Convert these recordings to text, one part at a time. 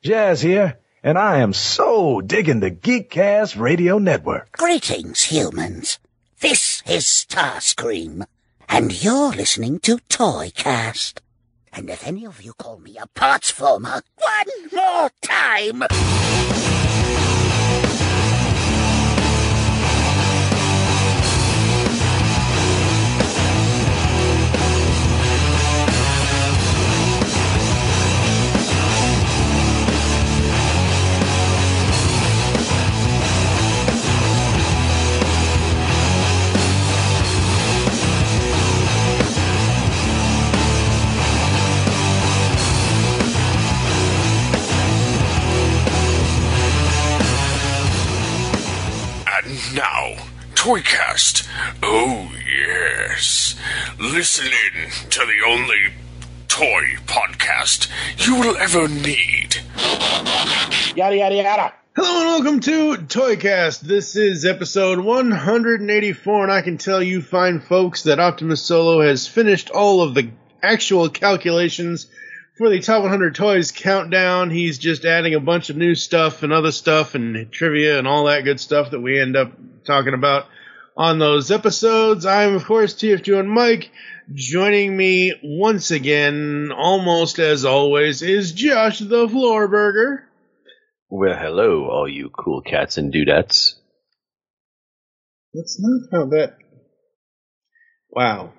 Jazz here, and I am so digging the Geekcast Radio Network. Greetings, humans. This is Starscream, and you're listening to Toycast. And if any of you call me a partsformer one more time... Now, Toycast. Oh, yes. Listen in to the only toy podcast you will ever need. Yada, yada, yada. Hello and welcome to Toycast. This is episode 184, and I can tell you fine folks that Optimus Solo has finished all of the actual calculations for the Top 100 Toys countdown. He's just adding a bunch of new stuff and other stuff and trivia and all that good stuff that we end up talking about on those episodes. I'm, of course, TFG and Mike. Joining me once again, almost as always, is Josh the Floorburger. Well, hello, all you cool cats and dudettes. That's not how that... Wow.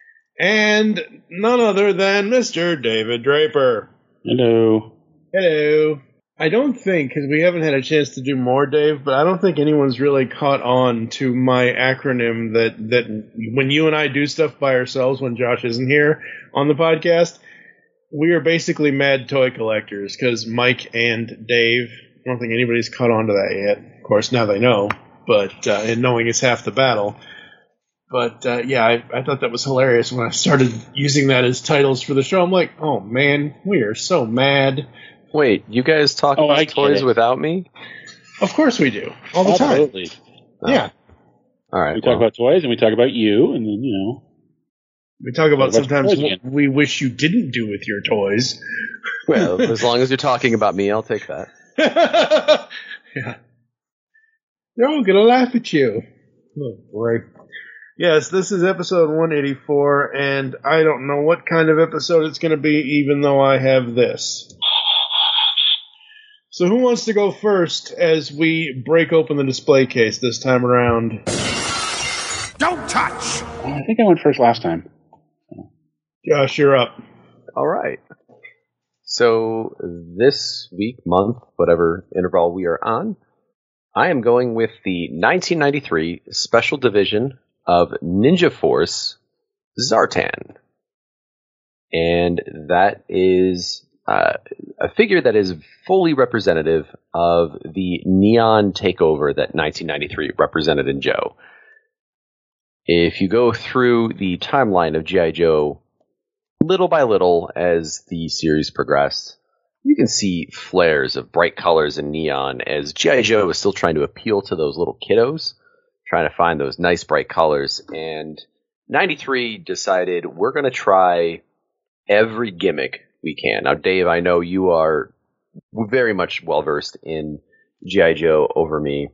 And none other than Mr. David Draper. Hello. Hello. I don't think, because we haven't had a chance to do more, Dave, but I don't think anyone's really caught on to my acronym that when you and I do stuff by ourselves when Josh isn't here on the podcast, we are basically mad toy collectors, because Mike and Dave, I don't think anybody's caught on to that yet. Of course, now they know, but and knowing is half the battle. But, yeah, I thought that was hilarious when I started using that as titles for the show. I'm like, oh, man, we are so mad. Wait, you guys talk about toys without me? Of course we do. All the time. Absolutely. Yeah. All right. We talk about toys, and we talk about you, and then, we talk about sometimes what we wish you didn't do with your toys. Well, as long as you're talking about me, I'll take that. Yeah. They're all going to laugh at you. Oh, boy. Yes, this is episode 184, and I don't know what kind of episode it's going to be, even though I have this. So who wants to go first as we break open the display case this time around? Don't touch! I think I went first last time. Josh, you're up. All right. So this week, month, whatever interval we are on, I am going with the 1993 Special Division of Ninja Force Zartan. And that is a figure that is fully representative of the neon takeover that 1993 represented in Joe. If you go through the timeline of G.I. Joe little by little as the series progressed, you can see flares of bright colors and neon as G.I. Joe is still trying to appeal to those little kiddos, trying to find those nice bright colors. And 93 decided we're going to try every gimmick we can. Now, Dave, I know you are very much well-versed in G.I. Joe over me.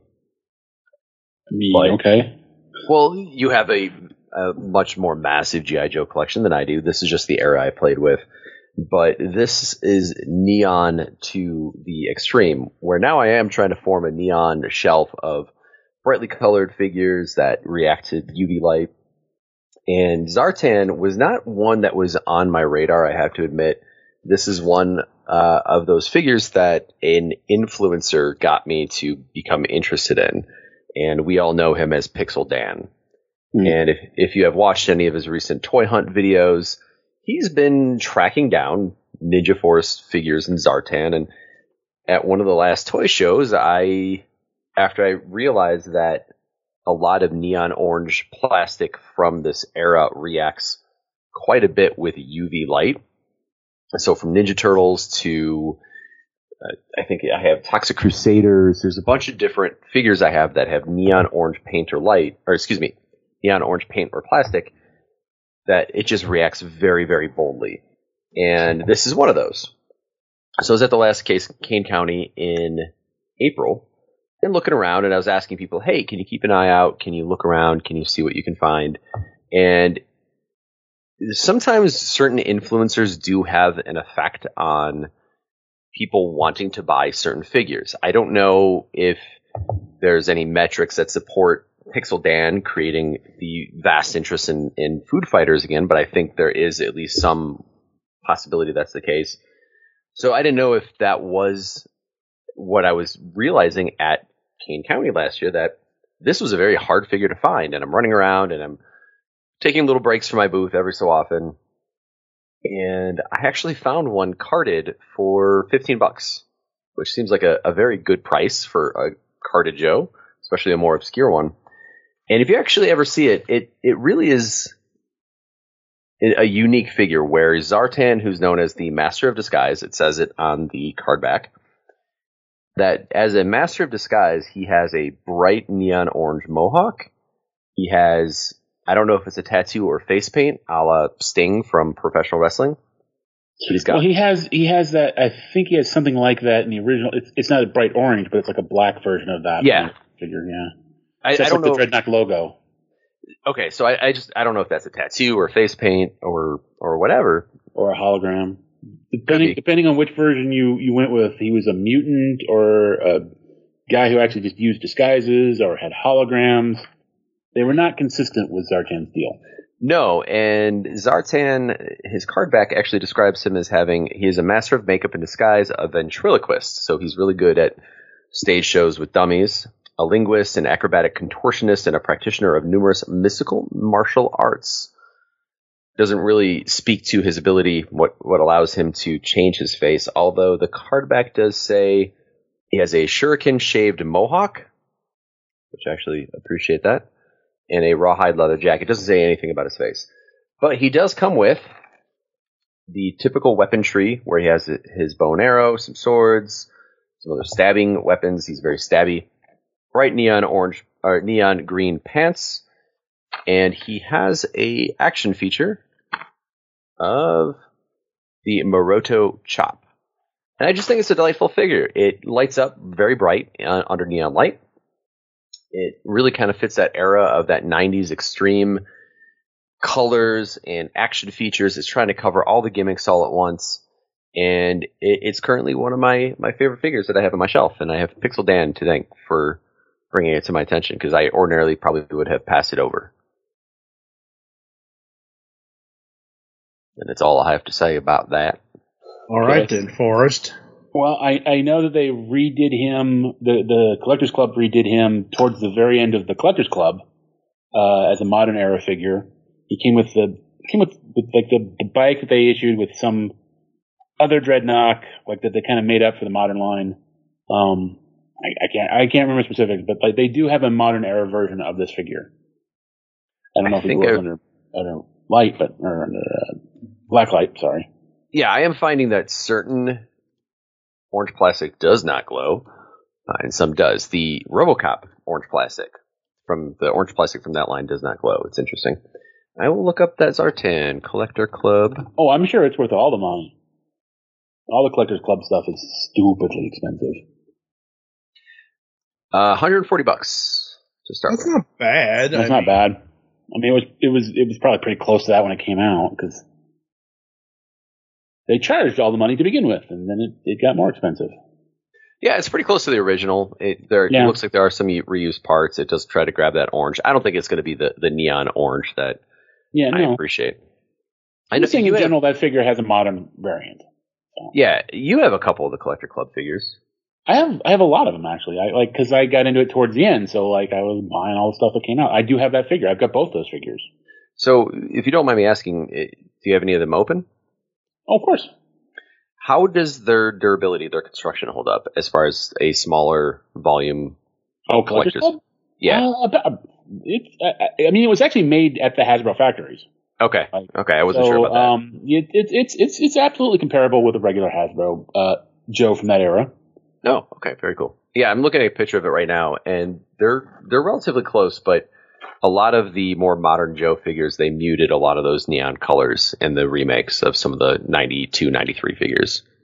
Okay. Well, you have a much more massive G.I. Joe collection than I do. This is just the era I played with. But this is neon to the extreme, where now I am trying to form a neon shelf of brightly colored figures that react to UV light. And Zartan was not one that was on my radar, I have to admit. This is one of those figures that an influencer got me to become interested in. And we all know him as Pixel Dan. And if you have watched any of his recent Toy Hunt videos, he's been tracking down Ninja Force figures in Zartan. And at one of the last toy shows, after I realized that a lot of neon orange plastic from this era reacts quite a bit with UV light. So from Ninja Turtles to, I think I have Toxic Crusaders. There's a bunch of different figures I have that have neon orange paint or neon orange paint or plastic that it just reacts very, very boldly. And this is one of those. So I was at the last Kane County in April and looking around, and I was asking people, hey, can you keep an eye out? Can you look around? Can you see what you can find? And sometimes certain influencers do have an effect on people wanting to buy certain figures. I don't know if there's any metrics that support Pixel Dan creating the vast interest in food fighters again, but I think there is at least some possibility that's the case. So I didn't know if that was what I was realizing at Kane County last year, that this was a very hard figure to find, and I'm running around and I'm taking little breaks from my booth every so often. And I actually found one carded for $15, which seems like a very good price for a carded Joe, especially a more obscure one. And if you actually ever see it, it really is a unique figure where Zartan, who's known as the Master of Disguise, it says it on the card back, that as a Master of Disguise, he has a bright neon orange mohawk. He has, I don't know if it's a tattoo or face paint, a la Sting from professional wrestling. He's got. Well, he has that. I think he has something like that in the original. It's not a bright orange, but it's like a black version of that. Yeah. Figure. Yeah. I don't know. The Dreadnought logo. Okay, so I don't know if that's a tattoo or face paint or whatever. Or a hologram. Depending on which version you went with, he was a mutant or a guy who actually just used disguises or had holograms. They were not consistent with Zartan's deal. No, and Zartan, his card back actually describes him as he is a master of makeup and disguise, a ventriloquist, so he's really good at stage shows with dummies, a linguist, an acrobatic contortionist, and a practitioner of numerous mystical martial arts. Doesn't really speak to his ability, what allows him to change his face, although the card back does say he has a shuriken-shaved mohawk, which I actually appreciate that, and a rawhide leather jacket. It doesn't say anything about his face. But he does come with the typical weapon tree, where he has his bow and arrow, some swords, some other stabbing weapons. He's very stabby. Bright neon orange or neon green pants, and he has a action feature of the Maroto chop. And I just think it's a delightful figure. It lights up very bright under neon light. It really kind of fits that era of that 90s extreme colors and action features. It's trying to cover all the gimmicks all at once. And it's currently one of my favorite figures that I have on my shelf. And I have Pixel Dan to thank for bringing it to my attention, because I ordinarily probably would have passed it over. And that's all I have to say about that. All right, then, Forrest. Well, I know that they redid him, the Collectors Club redid him towards the very end of the Collectors Club as a modern era figure. He came with like the bike that they issued with some other Dreadnought, like that they kind of made up for the modern line. I can't remember specifics, but like they do have a modern era version of this figure. I don't know if it was under light, but or under black light. Sorry. Yeah, I am finding that certain orange plastic does not glow, and some does. The RoboCop orange plastic from that line does not glow. It's interesting. I will look up that Zartan Collector Club. Oh, I'm sure it's worth all the money. All the Collectors Club stuff is stupidly expensive. $140 to start. That's not bad. That's not bad. I mean, it was probably pretty close to that when it came out, because they charged all the money to begin with, and then it got more expensive. Yeah, it's pretty close to the original. It looks like there are some reused parts. It does try to grab that orange. I don't think it's going to be the neon orange that I appreciate. I'm just saying in general that figure has a modern variant. So. Yeah, you have a couple of the Collector Club figures. I have a lot of them, actually. Because I got into it towards the end, so like I was buying all the stuff that came out. I do have that figure. I've got both those figures. So, if you don't mind me asking, do you have any of them open? Oh, of course. How does their durability, their construction hold up as far as a smaller volume? Collectors Club? Yeah. It was actually made at the Hasbro factories. Okay. I wasn't sure about that. It's absolutely comparable with a regular Hasbro Joe from that era. Oh, okay, very cool. Yeah, I'm looking at a picture of it right now, and they're relatively close, but a lot of the more modern Joe figures, they muted a lot of those neon colors in the remakes of some of the 92, 93 figures.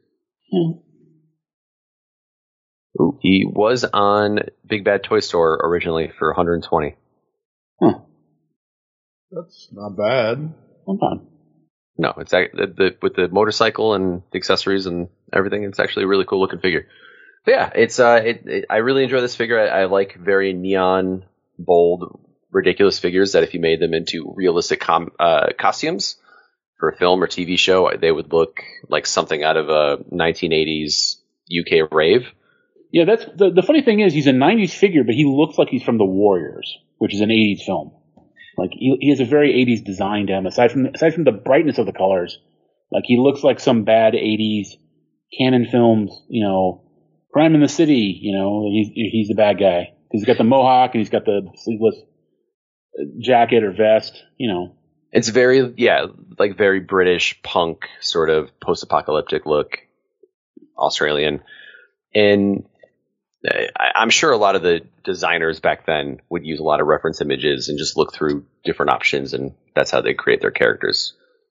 Ooh, he was on Big Bad Toy Store originally for $120. Huh. That's not bad. Hold on. No, it's with the motorcycle and the accessories and everything. It's actually a really cool looking figure. But yeah, it's I really enjoy this figure. I like very neon, bold, ridiculous figures that if you made them into realistic costumes for a film or TV show, they would look like something out of a 1980s UK rave. Yeah, that's the funny thing is he's a 90s figure, but he looks like he's from The Warriors, which is an 80s film. Like he has a very 80s design to him. Aside from the brightness of the colors, like he looks like some bad 80s Canon films. Crime in the City. He's the bad guy because he's got the mohawk and he's got the sleeveless jacket or vest. It's very like very British punk sort of post-apocalyptic look, Australian, and I'm sure a lot of the designers back then would use a lot of reference images and just look through different options, and that's how they create their characters.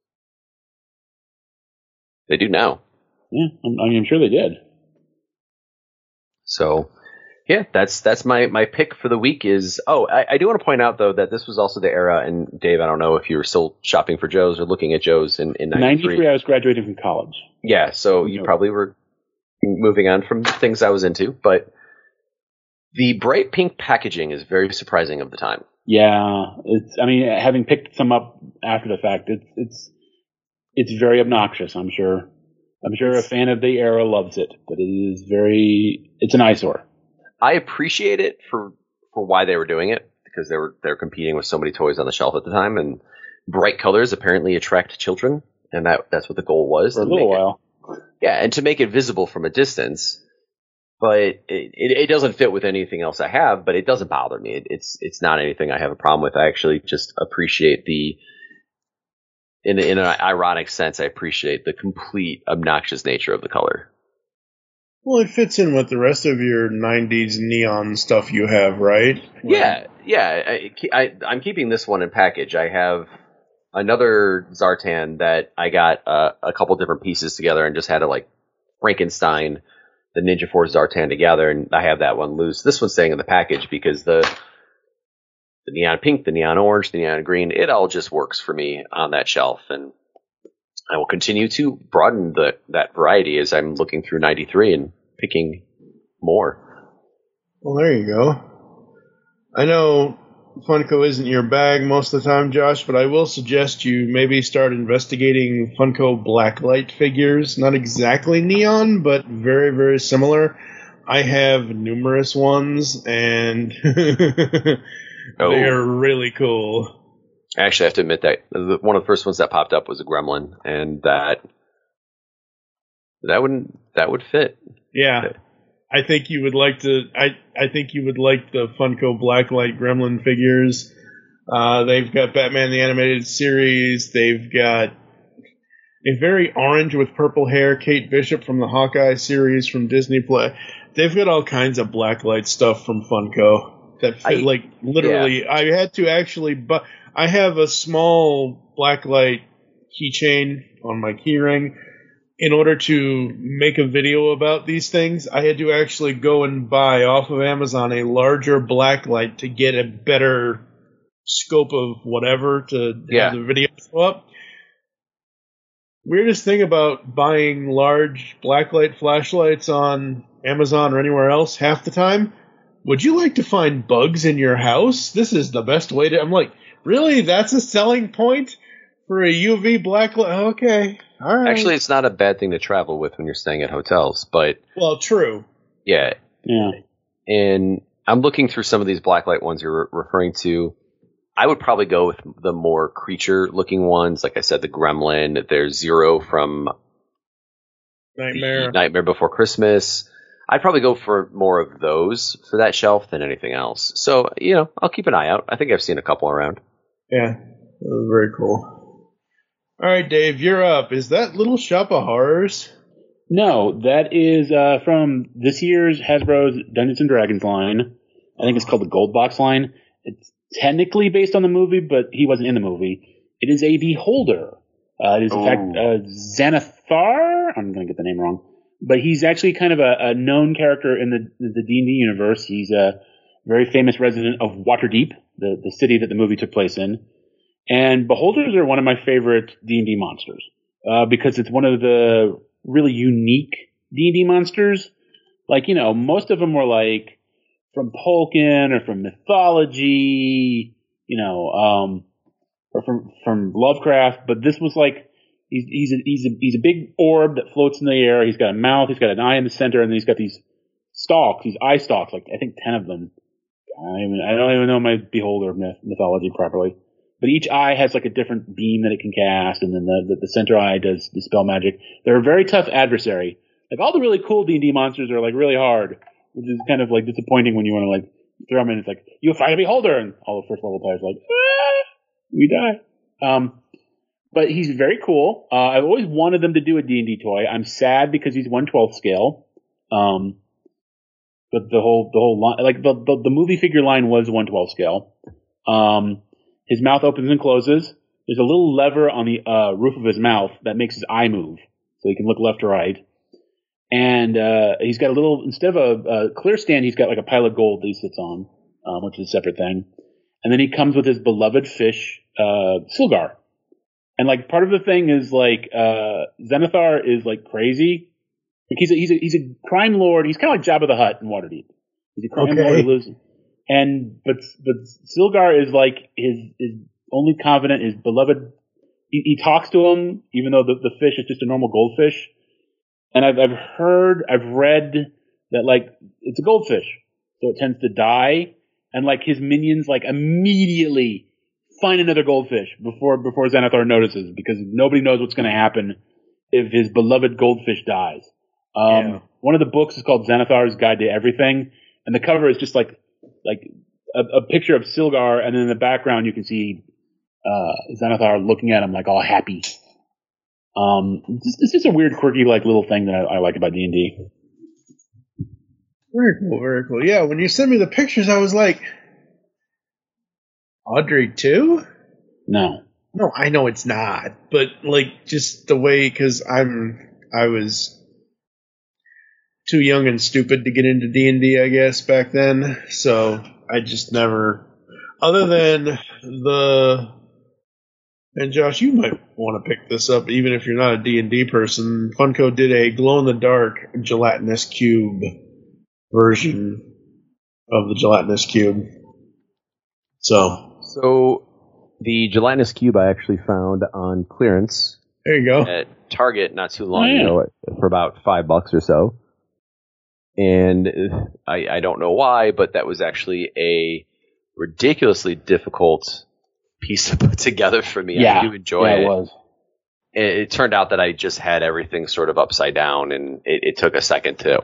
They do now. Yeah, I'm sure they did. So, yeah, that's my pick for the week is... Oh, I do want to point out, though, that this was also the era, and Dave, I don't know if you were still shopping for Joe's or looking at Joe's in 93. 93, I was graduating from college. Yeah, so you probably were moving on from things I was into, but... The bright pink packaging is very surprising of the time. Yeah, having picked some up after the fact, it's very obnoxious. I'm sure a fan of the era loves it, but it's an eyesore. I appreciate it for why they were doing it because they're competing with so many toys on the shelf at the time, and bright colors apparently attract children, and that's what the goal was for a little while. Yeah, and to make it visible from a distance. But it doesn't fit with anything else I have, but it doesn't bother me. It's not anything I have a problem with. I actually just appreciate in an ironic sense, I appreciate the complete obnoxious nature of the color. Well, it fits in with the rest of your 90s neon stuff you have, right? Yeah. I'm keeping this one in package. I have another Zartan that I got a couple different pieces together and just had to like Frankenstein the Ninja Force Zartan together, and I have that one loose. This one's staying in the package because the neon pink, the neon orange, the neon green, it all just works for me on that shelf, and I will continue to broaden that variety as I'm looking through 93 and picking more. Well, there you go. I know Funko isn't your bag most of the time, Josh, but I will suggest you maybe start investigating Funko blacklight figures. Not exactly neon, but very, very similar. I have numerous ones, and they are really cool. I actually have to admit that one of the first ones that popped up was a Gremlin, and that would fit. Yeah. I think you would like I think you would like the Funko Blacklight Gremlin figures. They've got Batman the Animated Series. They've got a very orange with purple hair Kate Bishop from the Hawkeye series from Disney Play. They've got all kinds of Blacklight stuff from Funko that fit, literally. Yeah. I had to actually, I have a small Blacklight keychain on my keyring. In order to make a video about these things, I had to actually go and buy off of Amazon a larger blacklight to get a better scope of whatever to have the video show up. Weirdest thing about buying large blacklight flashlights on Amazon or anywhere else, half the time, would you like to find bugs in your house? This is the best way to... I'm like, really? That's a selling point for a UV blacklight? Okay. All right. Actually, it's not a bad thing to travel with when you're staying at hotels, but... Well, true. Yeah. And I'm looking through some of these blacklight ones you're referring to. I would probably go with the more creature-looking ones. Like I said, the Gremlin. There's Zero from Nightmare Before Christmas. I'd probably go for more of those for that shelf than anything else. So, I'll keep an eye out. I think I've seen a couple around. Yeah, that was very cool. All right, Dave, you're up. Is that Little Shop of Horrors? No, that is from this year's Hasbro's Dungeons & Dragons line. I think it's called the Gold Box line. It's technically based on the movie, but he wasn't in the movie. It is a Beholder. It is, in fact, Xanathar. I'm going to get the name wrong. but he's actually kind of a known character in the D&D universe. He's a very famous resident of Waterdeep, the city that the movie took place in. And beholders are one of my favorite D&D monsters because it's one of the really unique D&D monsters. Like, most of them were like from Tolkien or from mythology, or from Lovecraft. But this was like he's a big orb that floats in the air. He's got a mouth. He's got an eye in the center, and then he's got these stalks, these eye stalks. Like I think 10 of them. I don't even know my beholder mythology properly. But each eye has like a different beam that it can cast, and then the center eye does dispel magic. They're a very tough adversary. Like all the really cool D&D monsters are like really hard, which is kind of like disappointing when you want to like throw them in. It's like you fight a beholder, and all the first level players are like, we die. But he's very cool. I've always wanted them to do a D&D toy. I'm sad because he's 1/12 scale. But the whole line, like the movie figure line was 1/12 scale. His mouth opens and closes. There's a little lever on the roof of his mouth that makes his eye move, so he can look left or right. And he's got a little, instead of a clear stand, he's got like a pile of gold that he sits on, which is a separate thing. And then he comes with his beloved fish, Silgar. And like part of the thing is like Zenithar is like crazy. Like he's a crime lord. He's kind of like Jabba the Hutt in Waterdeep. He's a crime lord who lives. But Silgar is like his only confidant, his beloved. He talks to him, even though the fish is just a normal goldfish. And I've read that like it's a goldfish, so it tends to die, and like his minions like immediately find another goldfish before Zenithar notices, because nobody knows what's going to happen if his beloved goldfish dies. One of the books is called Zenithar's Guide to Everything, and the cover is just like a picture of Silgar, and then in the background you can see Zenithar looking at him like all happy. It's just a weird, quirky, like little thing that I like about D&D. Very cool, very cool. Yeah, when you sent me the pictures, I was like, Audrey 2? No, I know it's not, but like just the way, because I was too young and stupid to get into D&D, I guess, back then. So I just never, other than and Josh, you might want to pick this up, even if you're not a D&D person. Funko did a glow-in-the-dark gelatinous cube version of the gelatinous cube. So the gelatinous cube I actually found on clearance. There you go. At Target not too long ago for about $5 or so. And I don't know why, but that was actually a ridiculously difficult piece to put together for me. Yeah. I do enjoy it. It was. It turned out that I just had everything sort of upside down, and it took a second to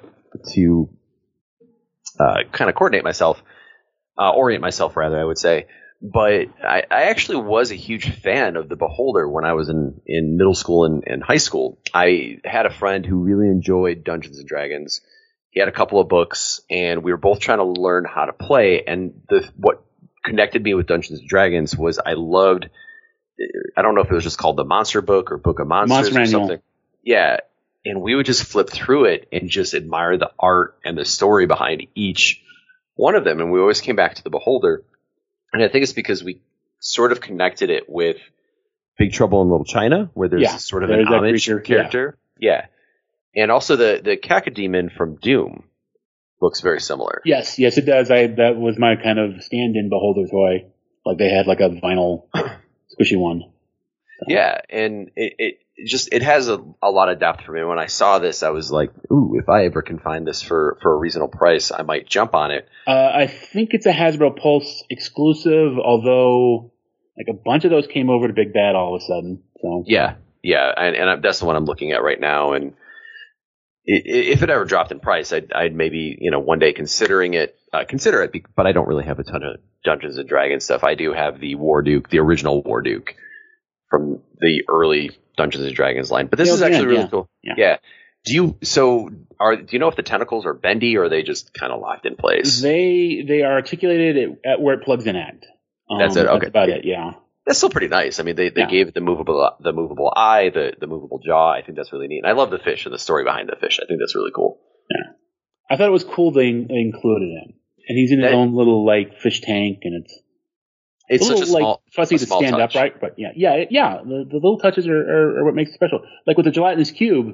kind of orient myself, rather, I would say. But I actually was a huge fan of the Beholder when I was in middle school and high school. I had a friend who really enjoyed Dungeons and Dragons. He had a couple of books, and we were both trying to learn how to play. And what connected me with Dungeons and Dragons was I loved, I don't know if it was just called the Monster Book or Book of Monsters or something. Yeah. And we would just flip through it and just admire the art and the story behind each one of them. And we always came back to the Beholder. And I think it's because we sort of connected it with Big Trouble in Little China, where there's sort of an Amish character. Yeah. And also the Cacodemon from Doom looks very similar. Yes, it does. That was my kind of stand-in Beholder toy. Like they had like a vinyl squishy one. So. Yeah, and it has a lot of depth for me. When I saw this, I was like, ooh, if I ever can find this for a reasonable price, I might jump on it. I think it's a Hasbro Pulse exclusive, although like a bunch of those came over to Big Bad all of a sudden. So yeah, and that's the one I'm looking at right now. And if it ever dropped in price, I'd maybe one day consider it. But I don't really have a ton of Dungeons and Dragons stuff. I do have the Warduke, the original Warduke from the early Dungeons and Dragons line. But this is actually really cool. Yeah. Do you know if the tentacles are bendy or are they just kind of locked in place? They are articulated at where it plugs in at. That's it. Okay. That's about it. Yeah. That's still pretty nice. I mean, they gave it the movable eye, the movable jaw. I think that's really neat. And I love the fish and the story behind the fish. I think that's really cool. Yeah. I thought it was cool they included him. And he's in his own little, like, fish tank, and it's such a small, like, fussy to stand touch. upright, but yeah. The little touches are what makes it special. Like with the gelatinous cube,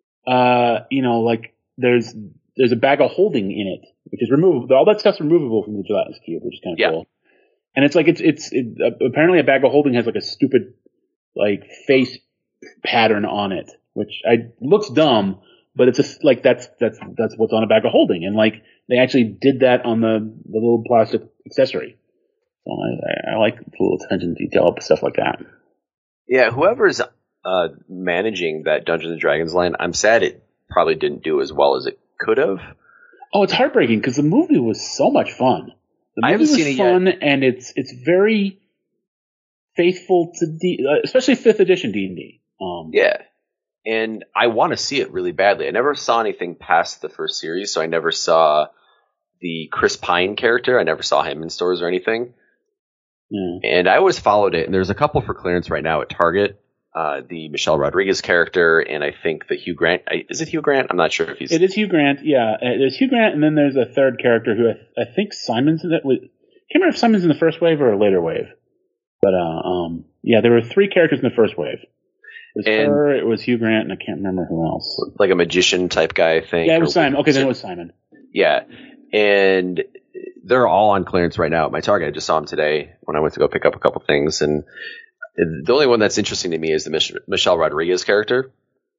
like there's a bag of holding in it, which is removable. All that stuff's removable from the gelatinous cube, which is kind of cool. And it's like it's apparently a bag of holding has like a stupid like face pattern on it, which looks dumb, but it's just like that's what's on a bag of holding, and like they actually did that on the little plastic accessory. So I like the little attention to detail of stuff like that. Yeah, whoever's managing that Dungeons and Dragons line, I'm sad it probably didn't do as well as it could have. Oh, it's heartbreaking because the movie was so much fun. The movie was fun, and it's very faithful to especially 5th edition D&D. Yeah, and I want to see it really badly. I never saw anything past the first series, so I never saw the Chris Pine character. I never saw him in stores or anything. Yeah. And I always followed it, and there's a couple for clearance right now at Target. The Michelle Rodriguez character, and I think the Hugh Grant. Is it Hugh Grant? I'm not sure if he's. It is Hugh Grant. Yeah, there's Hugh Grant, and then there's a third character who I think Simon's in it. Can't remember if Simon's in the first wave or a later wave. But there were 3 characters in the first wave. It was her, it was Hugh Grant, and I can't remember who else. Like a magician type guy, I think. Yeah, it was Simon. Okay, then it was Simon. Yeah, and they're all on clearance right now at my Target. I just saw them today when I went to go pick up a couple things, and the only one that's interesting to me is the Michelle Rodriguez character.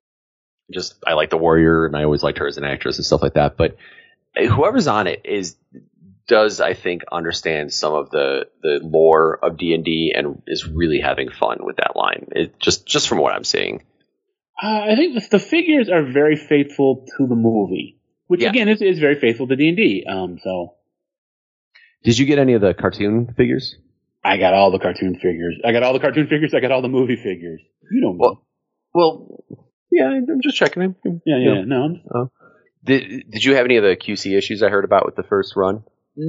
I like the warrior, and I always liked her as an actress and stuff like that. But whoever's on it does I think understand some of the lore of D&D and is really having fun with that line. Just from what I'm seeing. I think the figures are very faithful to the movie, which again is very faithful to D&D. So, did you get any of the cartoon figures? I got all the cartoon figures. I got all the movie figures. You don't know. Well, yeah, I'm just checking in. Yeah. No. Did you have any of the QC issues I heard about with the first run?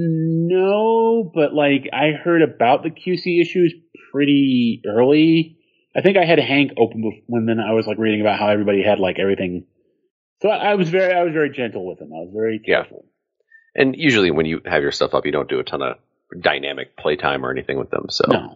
No, but like I heard about the QC issues pretty early. I think I had Hank open when then I was like reading about how everybody had like everything. So I was very gentle with them. I was very careful. And usually when you have your stuff up, you don't do a ton of dynamic playtime or anything with them. So no.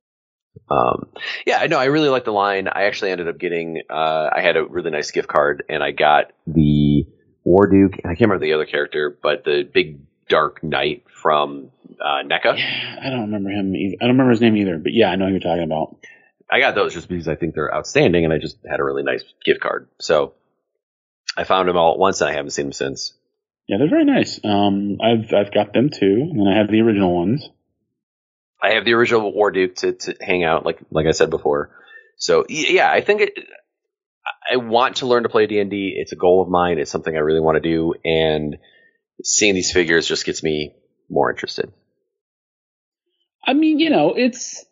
I really like the line. I actually ended up getting I had a really nice gift card, and I got the War Duke, and I can't remember the other character, but the big Dark Knight from NECA. Yeah, I don't remember him either. I don't remember his name either, but yeah, I know who you're talking about. I got those just because I think they're outstanding, and I just had a really nice gift card. So I found them all at once, and I haven't seen them since. Yeah, they're very nice. I've got them too, and then I have the original ones. I have the original War Duke to hang out, like I said before. So yeah, I think I want to learn to play D&D. It's a goal of mine. It's something I really want to do, and seeing these figures just gets me more interested. I mean, it's.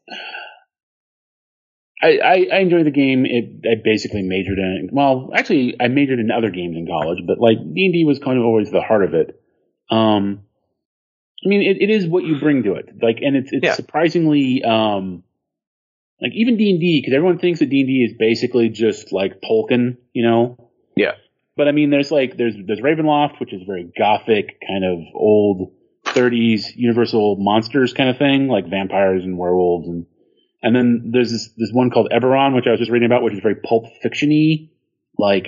I enjoy the game. I basically majored in it. Well, actually, I majored in other games in college, but like D&D was kind of always the heart of it. I mean, it is what you bring to it. Like, and it's surprisingly, like even D&D, because everyone thinks that D&D is basically just like Tolkien, Yeah. But I mean, there's Ravenloft, which is very gothic, kind of old 30s Universal monsters kind of thing, like vampires and werewolves, and then there's this one called Eberron, which I was just reading about, which is very pulp fiction-y, like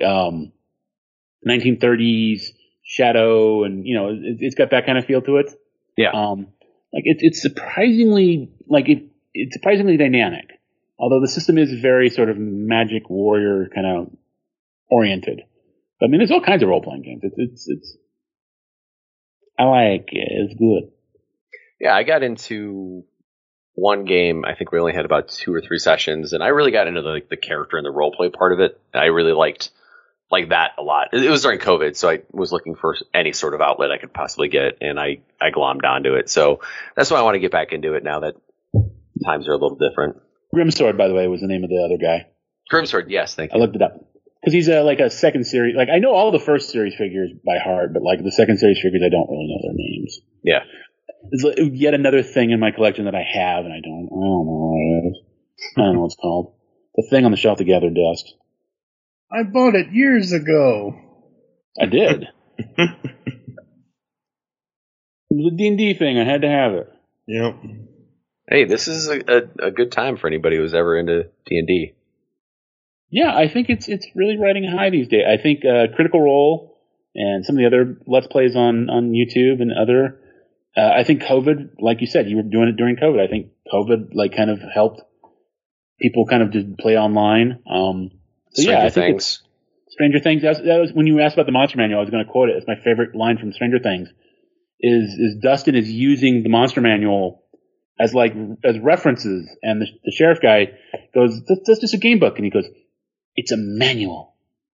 1930s shadow, and it's got that kind of feel to it. Yeah. Like it's surprisingly it's surprisingly dynamic, although the system is very sort of magic warrior kind of oriented. I mean, there's all kinds of role playing games. It's I like it. It's good. Yeah, I got into one game. I think we only had about 2 or 3 sessions, and I really got into the character and the role play part of it. I really liked that a lot. It was during COVID, so I was looking for any sort of outlet I could possibly get, and I glommed onto it. So that's why I want to get back into it now that times are a little different. Grimsword, by the way, was the name of the other guy. Grimsword, yes, thank you. I looked it up. Because he's like a second series. Like, I know all the first series figures by heart, but like the second series figures, I don't really know their names. Yeah. It's yet another thing in my collection that I have, and I don't know what it is. I don't know what it's called. The thing on the shelf together desk. I bought it years ago. I did. It was a D&D thing. I had to have it. Yep. Hey, this is a good time for anybody who's ever into D&D. Yeah, I think it's really riding high these days. I think Critical Role and some of the other Let's Plays on YouTube and other. I think COVID, like you said, you were doing it during COVID. I think COVID kind of helped people kind of just play online. Stranger Things. Stranger Things. That was when you asked about the Monster Manual. I was going to quote it. It's my favorite line from Stranger Things. Is Dustin is using the Monster Manual as references, and the sheriff guy goes, "That's just a game book," and he goes, "It's a manual."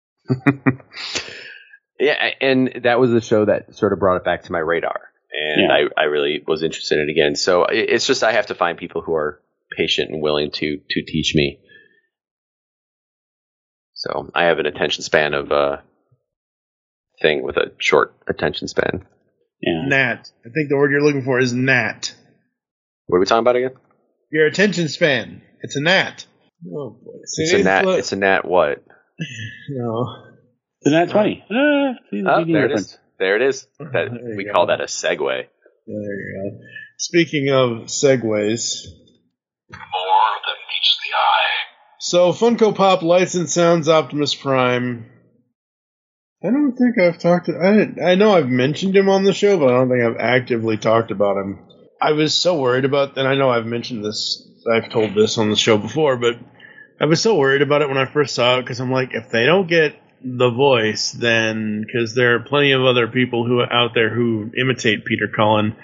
Yeah, and that was the show that sort of brought it back to my radar, and I really was interested in it again. So it's just I have to find people who are patient and willing to teach me. So I have an attention span of a thing with a short attention span. Yeah. Gnat. I think the word you're looking for is gnat. What are we talking about again? Your attention span. It's a gnat. Oh boy. It's a gnat. It's a gnat. What? No. It's a gnat 20. There it is. There it is. That we call that a segue. There you go. Speaking of segues. More than meets the eye. So Funko Pop Lights and Sounds Optimus Prime. I don't think I've talked to... I know I've mentioned him on the show, but I don't think I've actively talked about him. I was so worried about... And I know I've mentioned this. I've told this on the show before, but I was so worried about it when I first saw it, because I'm like, if they don't get the voice, then... Because there are plenty of other people who out there who imitate Peter Cullen,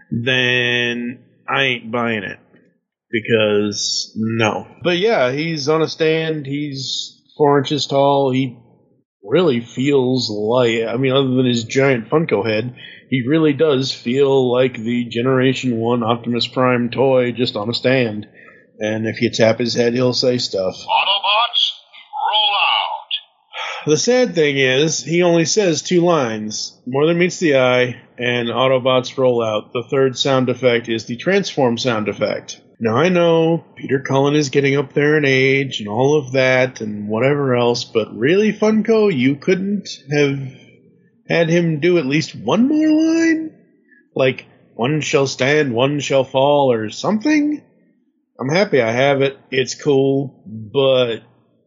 then I ain't buying it. Because, no. But yeah, he's on a stand. He's 4 inches tall. He really feels like, I mean, other than his giant Funko head, he really does feel like the Generation 1 Optimus Prime toy just on a stand. And if you tap his head, he'll say stuff. Autobots, roll out. The sad thing is, he only says 2 lines. More than meets the eye, and Autobots roll out. The third sound effect is the transform sound effect. Now, I know Peter Cullen is getting up there in age and all of that and whatever else, but really, Funko, you couldn't have had him do at least one more line? Like, one shall stand, one shall fall, or something? I'm happy I have it. It's cool, but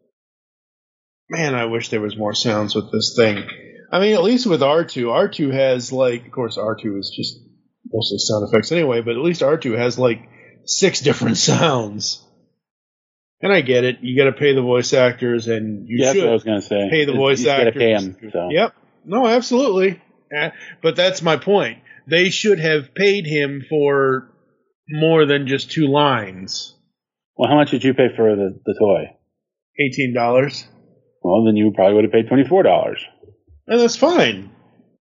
man, I wish there was more sounds with this thing. I mean, at least with R2. R2 has, of course, R2 is just mostly sound effects anyway, but at least R2 has, 6 different sounds. And I get it. You got to pay the voice actors, and you should that's what I was going to say. pay the voice actors. You got to pay them. So. Yep. No, absolutely. But that's my point. They should have paid him for more than just 2 lines. Well, how much did you pay for the toy? $18. Well, then you probably would have paid $24. And that's fine.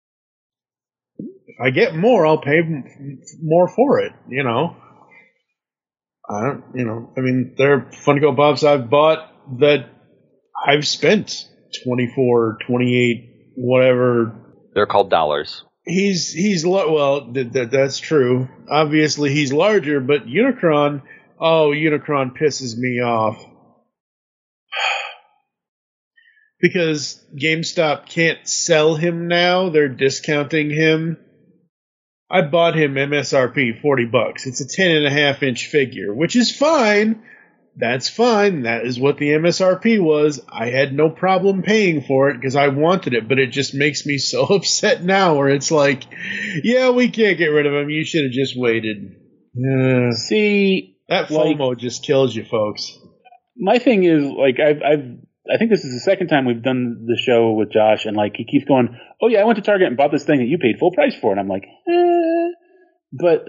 If I get more, I'll pay more for it, I mean, there are Funko Pops I've bought that I've spent $24, $28, whatever. They're called dollars. That's true. Obviously, he's larger, but Unicron pisses me off. Because GameStop can't sell him now. They're discounting him. I bought him MSRP $40. It's a 10.5-inch figure, which is fine. That's fine. That is what the MSRP was. I had no problem paying for it because I wanted it, but it just makes me so upset now where it's like, yeah, we can't get rid of him. You should have just waited. See, that FOMO just kills you, folks. My thing is, I think this is the second time we've done the show with Josh, and he keeps going, oh yeah, I went to Target and bought this thing that you paid full price for, and I'm like, but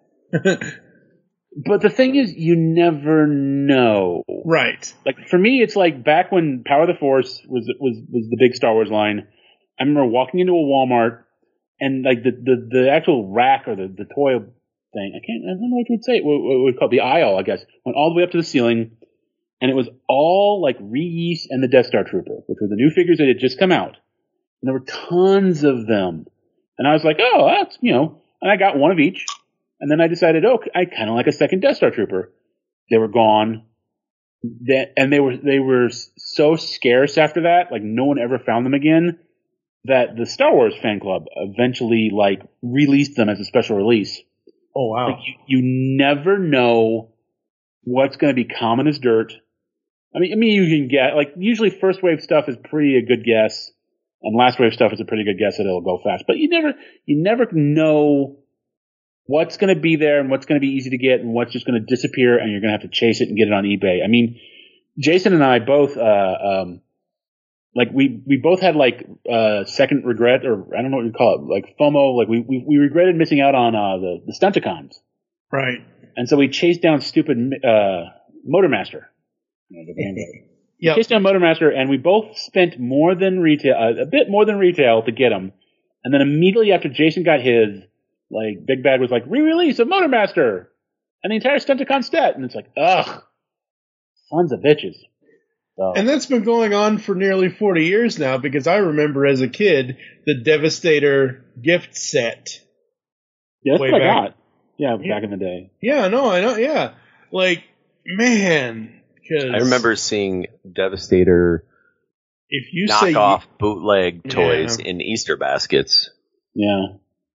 the thing is, you never know, right? For me, it's back when Power of the Force was the big Star Wars line. I remember walking into a Walmart, and the actual rack or the toy thing, I don't know what you would say, what we call the aisle, I guess, went all the way up to the ceiling. And it was all Reese and the Death Star Trooper, which were the new figures that had just come out. And there were tons of them. And I was like, oh, that's, and I got one of each. And then I decided, I kind of like a second Death Star Trooper. They were gone. And they were so scarce after that, like no one ever found them again, that the Star Wars fan club eventually like released them as a special release. Oh wow! Like, you never know what's going to be common as dirt. I mean, you can get like usually first wave stuff is pretty a good guess, and last wave stuff is a pretty good guess that it'll go fast. But you never know what's going to be there and what's going to be easy to get and what's just going to disappear and you're going to have to chase it and get it on eBay. I mean, Jason and I both, like we both had like, second regret, or I don't know what you call it, like FOMO, like we regretted missing out on, the Stunticons. Right. And so we chased down stupid, Motormaster. Yeah. Chased down Motormaster and we both spent more than retail, a bit more than retail to get them. And then immediately after Jason got his, like, Big Bad was like, re-release of Motormaster and the entire Stunticon set. And it's like, ugh, sons of bitches. So. And that's been going on for nearly 40 years now, because I remember as a kid the Devastator gift set. Yeah, that's what I back. got. Yeah, back in the day. Yeah, no, I know, yeah. Like, man. I remember seeing Devastator if you knockoff bootleg toys in Easter baskets. Yeah.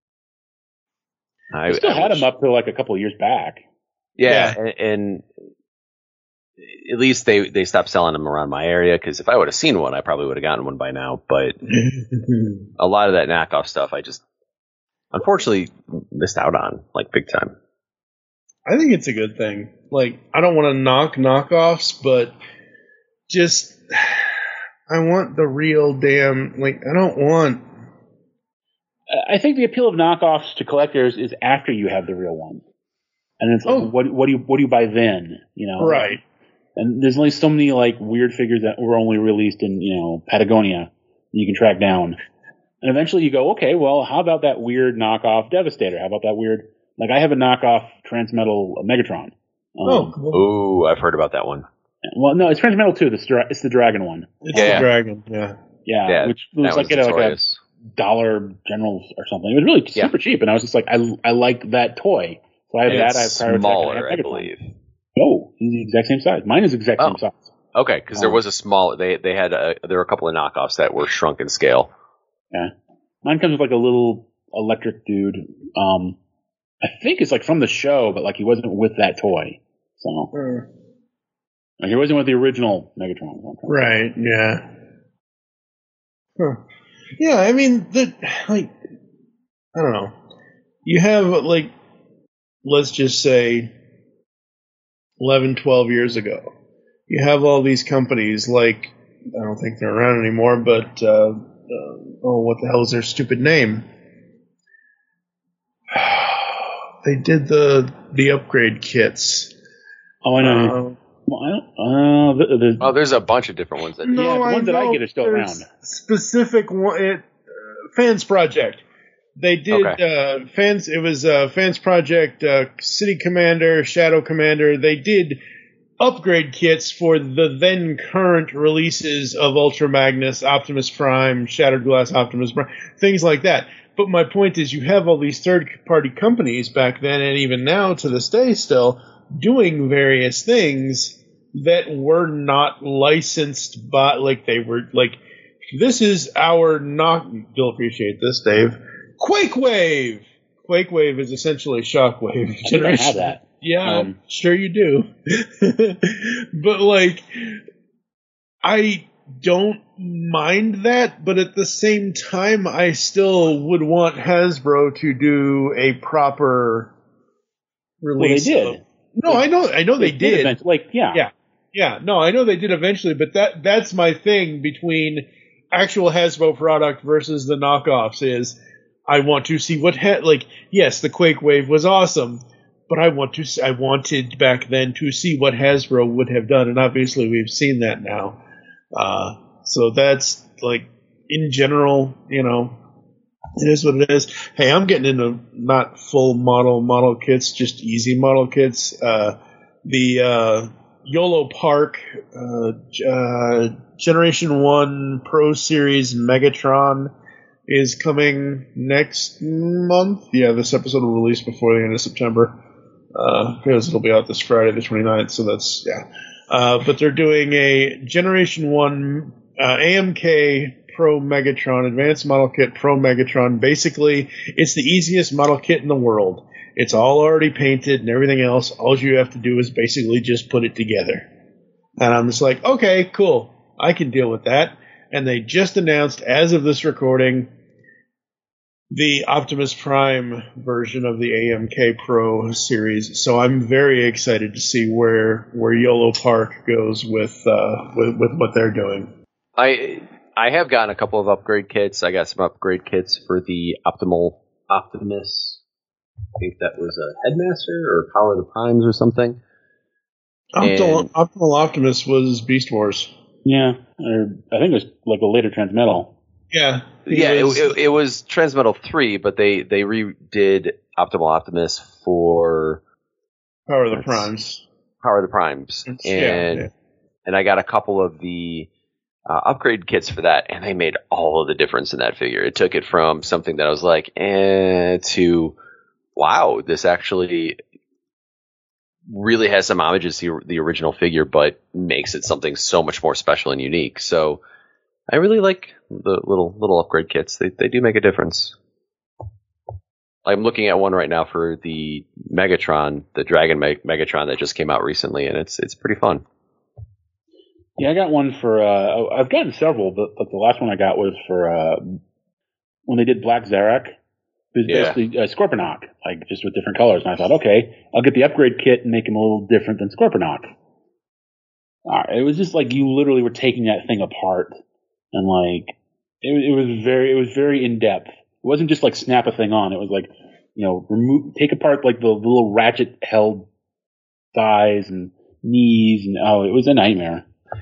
I still had them up till like a couple of years back. Yeah. And at least they stopped selling them around my area, because if I would have seen one, I probably would have gotten one by now. But a lot of that knockoff stuff I just unfortunately missed out on, like, big time. I think it's a good thing. Like, I don't want to knock knockoffs, but just I want the real damn, like, I don't want. I think the appeal of knockoffs to collectors is after you have the real one, and it's like, what do you buy then? You know, right? And there's only so many like weird figures that were only released in Patagonia that you can track down, and eventually you go, okay, well, how about that weird knockoff Devastator? How about that weird? Like, I have a knockoff Transmetal Megatron. Cool. Ooh, I've heard about that one. Well, no, it's Transmetal too. It's the Dragon one. It's the Dragon, yeah, which was like at like $1 Generals or something. It was really super cheap, and I was just like, I like that toy. So I have that. I have smaller, I believe. No, he's the exact same size. Mine is the exact same size. Okay, because there was a small. They had there were a couple of knockoffs that were shrunk in scale. Yeah, mine comes with like a little electric dude. I think it's like from the show, but like he wasn't with that toy. So like, he wasn't with the original Megatron. Right? Yeah. Huh. Yeah, I mean, I don't know. You have, like, let's just say 11, 12 years ago, you have all these companies, like, I don't think they're around anymore, but, what the hell is their stupid name? They did the upgrade kits. Oh, I know. There's a bunch of different ones. The ones that I get are still around. Specific one, Fans Project. They did Fans. It was Fans Project, City Commander, Shadow Commander. They did upgrade kits for the then current releases of Ultra Magnus, Optimus Prime, Shattered Glass Optimus Prime, things like that. But my point is, you have all these third-party companies back then, and even now to this day still, doing various things that were not licensed by, like, they were, like, this is our you'll appreciate this, Dave, Quakewave! Quakewave is essentially Shockwave generation. I have that. Yeah, sure you do. But, like, I don't mind that, but at the same time, I still would want Hasbro to do a proper release. Well, they did. No, I know they did. Like, yeah. No, I know they did eventually, but that's my thing between actual Hasbro product versus the knockoffs is I want to see yes, the Quake Wave was awesome, but I wanted back then to see what Hasbro would have done, and obviously we've seen that now. So that's, like, in general, it is what it is. Hey, I'm getting into not full model kits, just easy model kits. The YOLO Park Generation 1 Pro Series Megatron is coming next month. Yeah, this episode will release before the end of September. Because it'll be out this Friday the 29th, so that's, yeah. But they're doing a Generation 1 AMK Pro Megatron, Advanced Model Kit Pro Megatron. Basically, it's the easiest model kit in the world. It's all already painted and everything else. All you have to do is basically just put it together. And I'm just like, okay, cool. I can deal with that. And they just announced, as of this recording, the Optimus Prime version of the AMK Pro series. So I'm very excited to see where YOLO Park goes with what they're doing. I have gotten a couple of upgrade kits. I got some upgrade kits for the Optimus. I think that was a Headmaster or Power of the Primes or something. Optimal Optimus was Beast Wars. Yeah, I think it was like a later Transmetal. Yeah. It was Transmetal 3, but they redid Optimal Optimus for Power of the Primes. Power of the Primes. And I got a couple of the upgrade kits for that, and they made all of the difference in that figure. It took it from something that I was like, to, wow, this actually really has some homages to the original figure, but makes it something so much more special and unique. So I really like the little upgrade kits. They do make a difference. I'm looking at one right now for the Megatron, the Dragon Megatron that just came out recently, and it's pretty fun. Yeah, I got one for. I've gotten several, but the last one I got was for when they did Black Zarak. It was basically Scorponok, like just with different colors. And I thought, okay, I'll get the upgrade kit and make him a little different than Scorponok. It was just like you literally were taking that thing apart, and like it was very in depth. It wasn't just like snap a thing on. It was like, take apart like the little ratchet held thighs and knees, and it was a nightmare.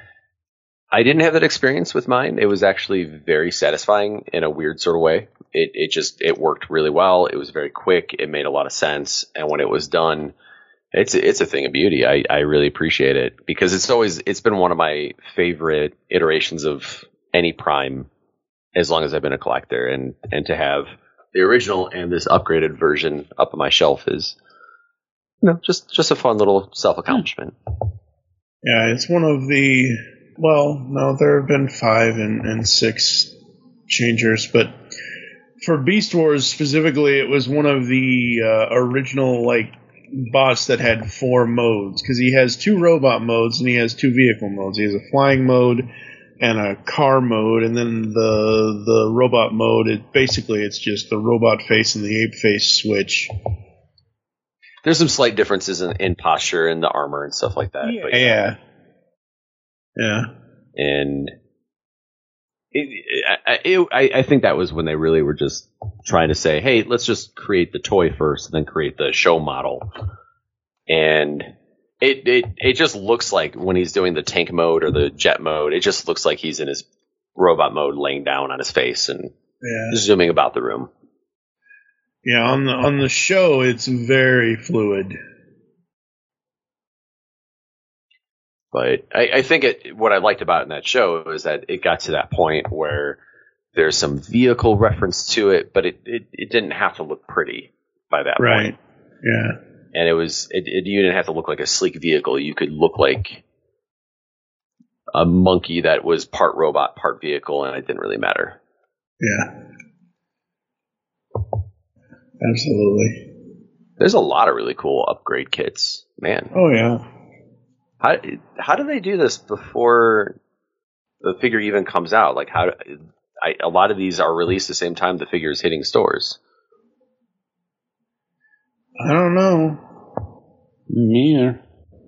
I didn't have that experience with mine. It was actually very satisfying in a weird sort of way. It worked really well. It was very quick. It made a lot of sense. And when it was done, it's a thing of beauty. I really appreciate it because it's been one of my favorite iterations of any Prime as long as I've been a collector. And to have the original and this upgraded version up on my shelf is, just a fun little self-accomplishment. Yeah, it's one of the, there have been 5 and 6 changers, but for Beast Wars specifically, it was one of the original bots that had 4 modes, because he has 2 robot modes and he has 2 vehicle modes. He has a flying mode and a car mode, and then the robot mode. It's just the robot face and the ape face switch. There's some slight differences in posture and the armor and stuff like that. Yeah. And I think that was when they really were just trying to say, hey, let's just create the toy first and then create the show model. And it just looks like when he's doing the tank mode or the jet mode, it just looks like he's in his robot mode laying down on his face and zooming about the room. Yeah, on the show, it's very fluid. But I think what I liked about it in that show is that it got to that point where there's some vehicle reference to it, but it didn't have to look pretty by that point. Yeah. And you didn't have to look like a sleek vehicle. You could look like a monkey that was part robot, part vehicle, and it didn't really matter. Yeah. Absolutely. There's a lot of really cool upgrade kits, man. Oh, yeah. How do they do this before the figure even comes out? Like a lot of these are released the same time the figure is hitting stores. I don't know. Me either.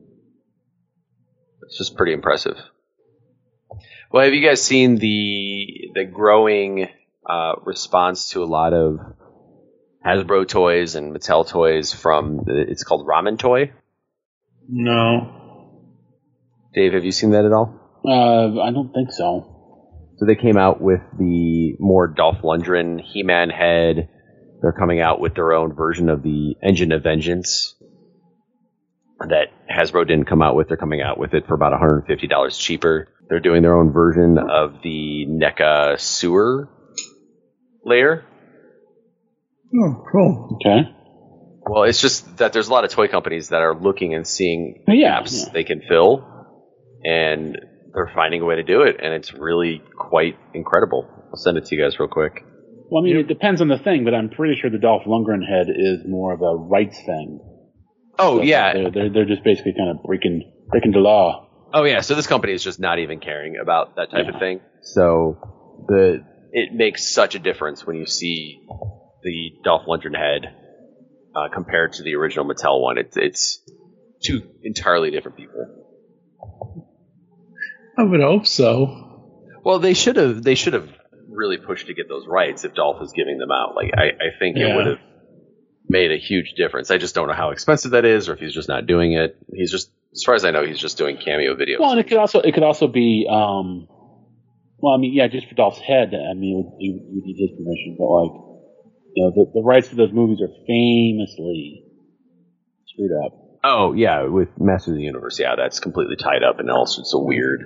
It's just pretty impressive. Well, have you guys seen the growing response to a lot of Hasbro toys and Mattel toys from it's called Ramen Toy? No. Dave, have you seen that at all? I don't think so. So they came out with the more Dolph Lundgren He-Man head. They're coming out with their own version of the Engine of Vengeance that Hasbro didn't come out with. They're coming out with it for about $150 cheaper. They're doing their own version of the NECA sewer layer. Oh, cool. Okay. Well, it's just that there's a lot of toy companies that are looking and seeing Yeah, gaps yeah. they can fill, and they're finding a way to do it, and it's really quite incredible. I'll send it to you guys real quick. Well, I mean, it depends on the thing, but I'm pretty sure the Dolph Lundgren head is more of a rights thing. Oh, So yeah. they're just basically kind of breaking the law. Oh, yeah. So this company is just not even caring about that type of thing. So it makes such a difference when you see the Dolph Lundgren head compared to the original Mattel one. It's two entirely different people. I would hope so. Well, they should have really pushed to get those rights if Dolph was giving them out. Like I think it would have made a huge difference. I just don't know how expensive that is, or if he's just not doing it. He's just, as far as I know, he's just doing cameo videos. Well, and it could also be, well, I mean, yeah, just for Dolph's head. I mean, you need his permission, but like, you know, the rights to those movies are famously screwed up. Oh yeah, with Masters of the Universe, yeah, that's completely tied up and also so weird.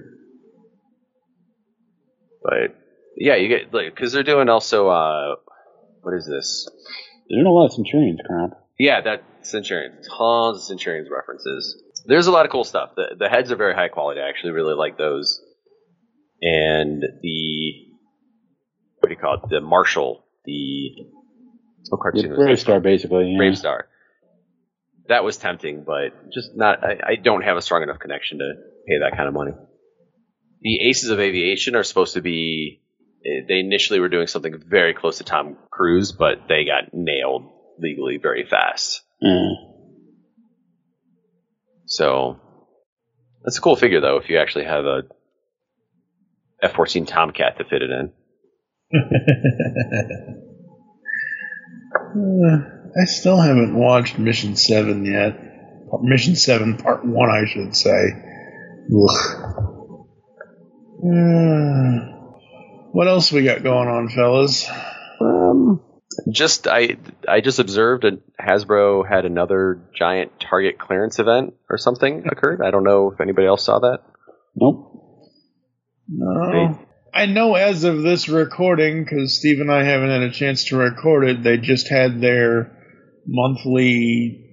But yeah, you get because they're doing also what is this? They're doing a lot of Centurions crap. Yeah, that Centurion, tons of Centurions references. There's a lot of cool stuff. The heads are very high quality. I actually really like those. And the what do you call it? The Marshall, cartoon was Brave that? Star, basically. Yeah. Brave Star. That was tempting, but just not. I don't have a strong enough connection to pay that kind of money. The Aces of Aviation are supposed to be. They initially were doing something very close to Tom Cruise, but they got nailed legally very fast. So that's a cool figure, though. If you actually have a F-14 Tomcat to fit it in. I still haven't watched Mission 7 yet. Mission 7 Part 1, I should say. What else we got going on, fellas? I just observed Hasbro had another giant Target clearance event or something occurred. I don't know if anybody else saw that. Nope. No. I know as of this recording, because Steve and I haven't had a chance to record it, they just had their monthly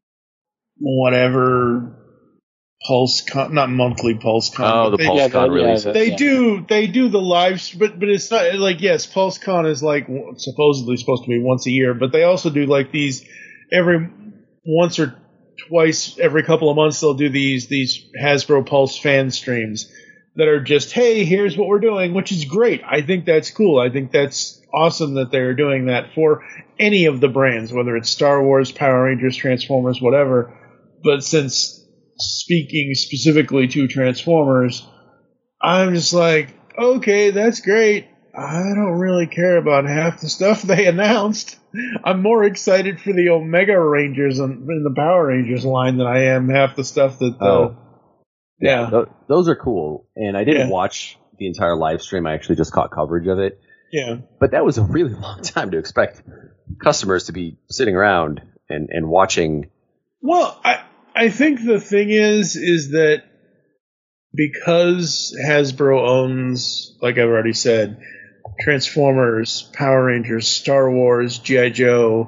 whatever PulseCon, not monthly PulseCon. Oh, the PulseCon releases. They do the live, but it's not like, yes, PulseCon is like supposedly supposed to be once a year, but they also do like these every once or twice every couple of months. They'll do these Hasbro Pulse fan streams that are just, hey, here's what we're doing, which is great. I think that's cool. I think that's awesome that they're doing that for any of the brands, whether it's Star Wars, Power Rangers, Transformers, whatever. But since speaking specifically to Transformers, I'm just like, okay, that's great. I don't really care about half the stuff they announced. I'm more excited for the Omega Rangers in the Power Rangers line than I am half the stuff that yeah. Those are cool. And I didn't watch the entire live stream. I actually just caught coverage of it. Yeah. But that was a really long time to expect customers to be sitting around and watching. Well, I think the thing is that because Hasbro owns, like I've already said, Transformers, Power Rangers, Star Wars, G.I. Joe,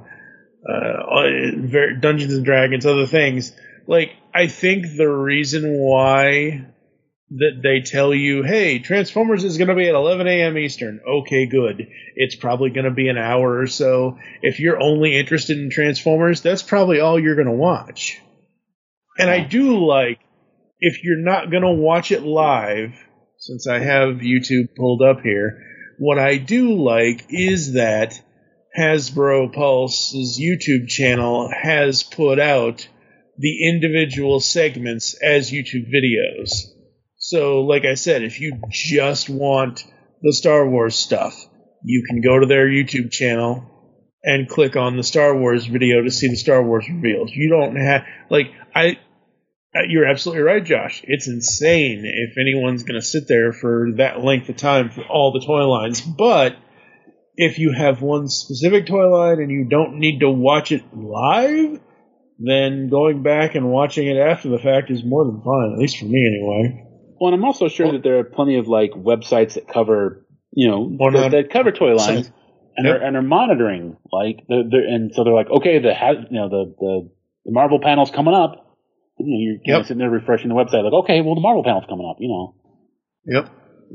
Dungeons and Dragons, other things, like, I think the reason why that they tell you, hey, Transformers is going to be at 11 a.m. Eastern. Okay, good. It's probably going to be an hour or so. If you're only interested in Transformers, that's probably all you're going to watch. And I do like, if you're not going to watch it live, since I have YouTube pulled up here, what I do like is that Hasbro Pulse's YouTube channel has put out the individual segments as YouTube videos. So, like I said, if you just want the Star Wars stuff, you can go to their YouTube channel and click on the Star Wars video to see the Star Wars reveals. You don't have, like, you're absolutely right, Josh. It's insane if anyone's going to sit there for that length of time for all the toy lines. But if you have one specific toy line and you don't need to watch it live, then going back and watching it after the fact is more than fine, at least for me anyway. Well, and I'm also sure that there are plenty of like websites that cover, that cover toy lines, and they're monitoring and so they're like, okay, the Marvel panel's coming up. You're kind of sitting there refreshing the website, like, okay, well the Marvel panel's coming up, Yep.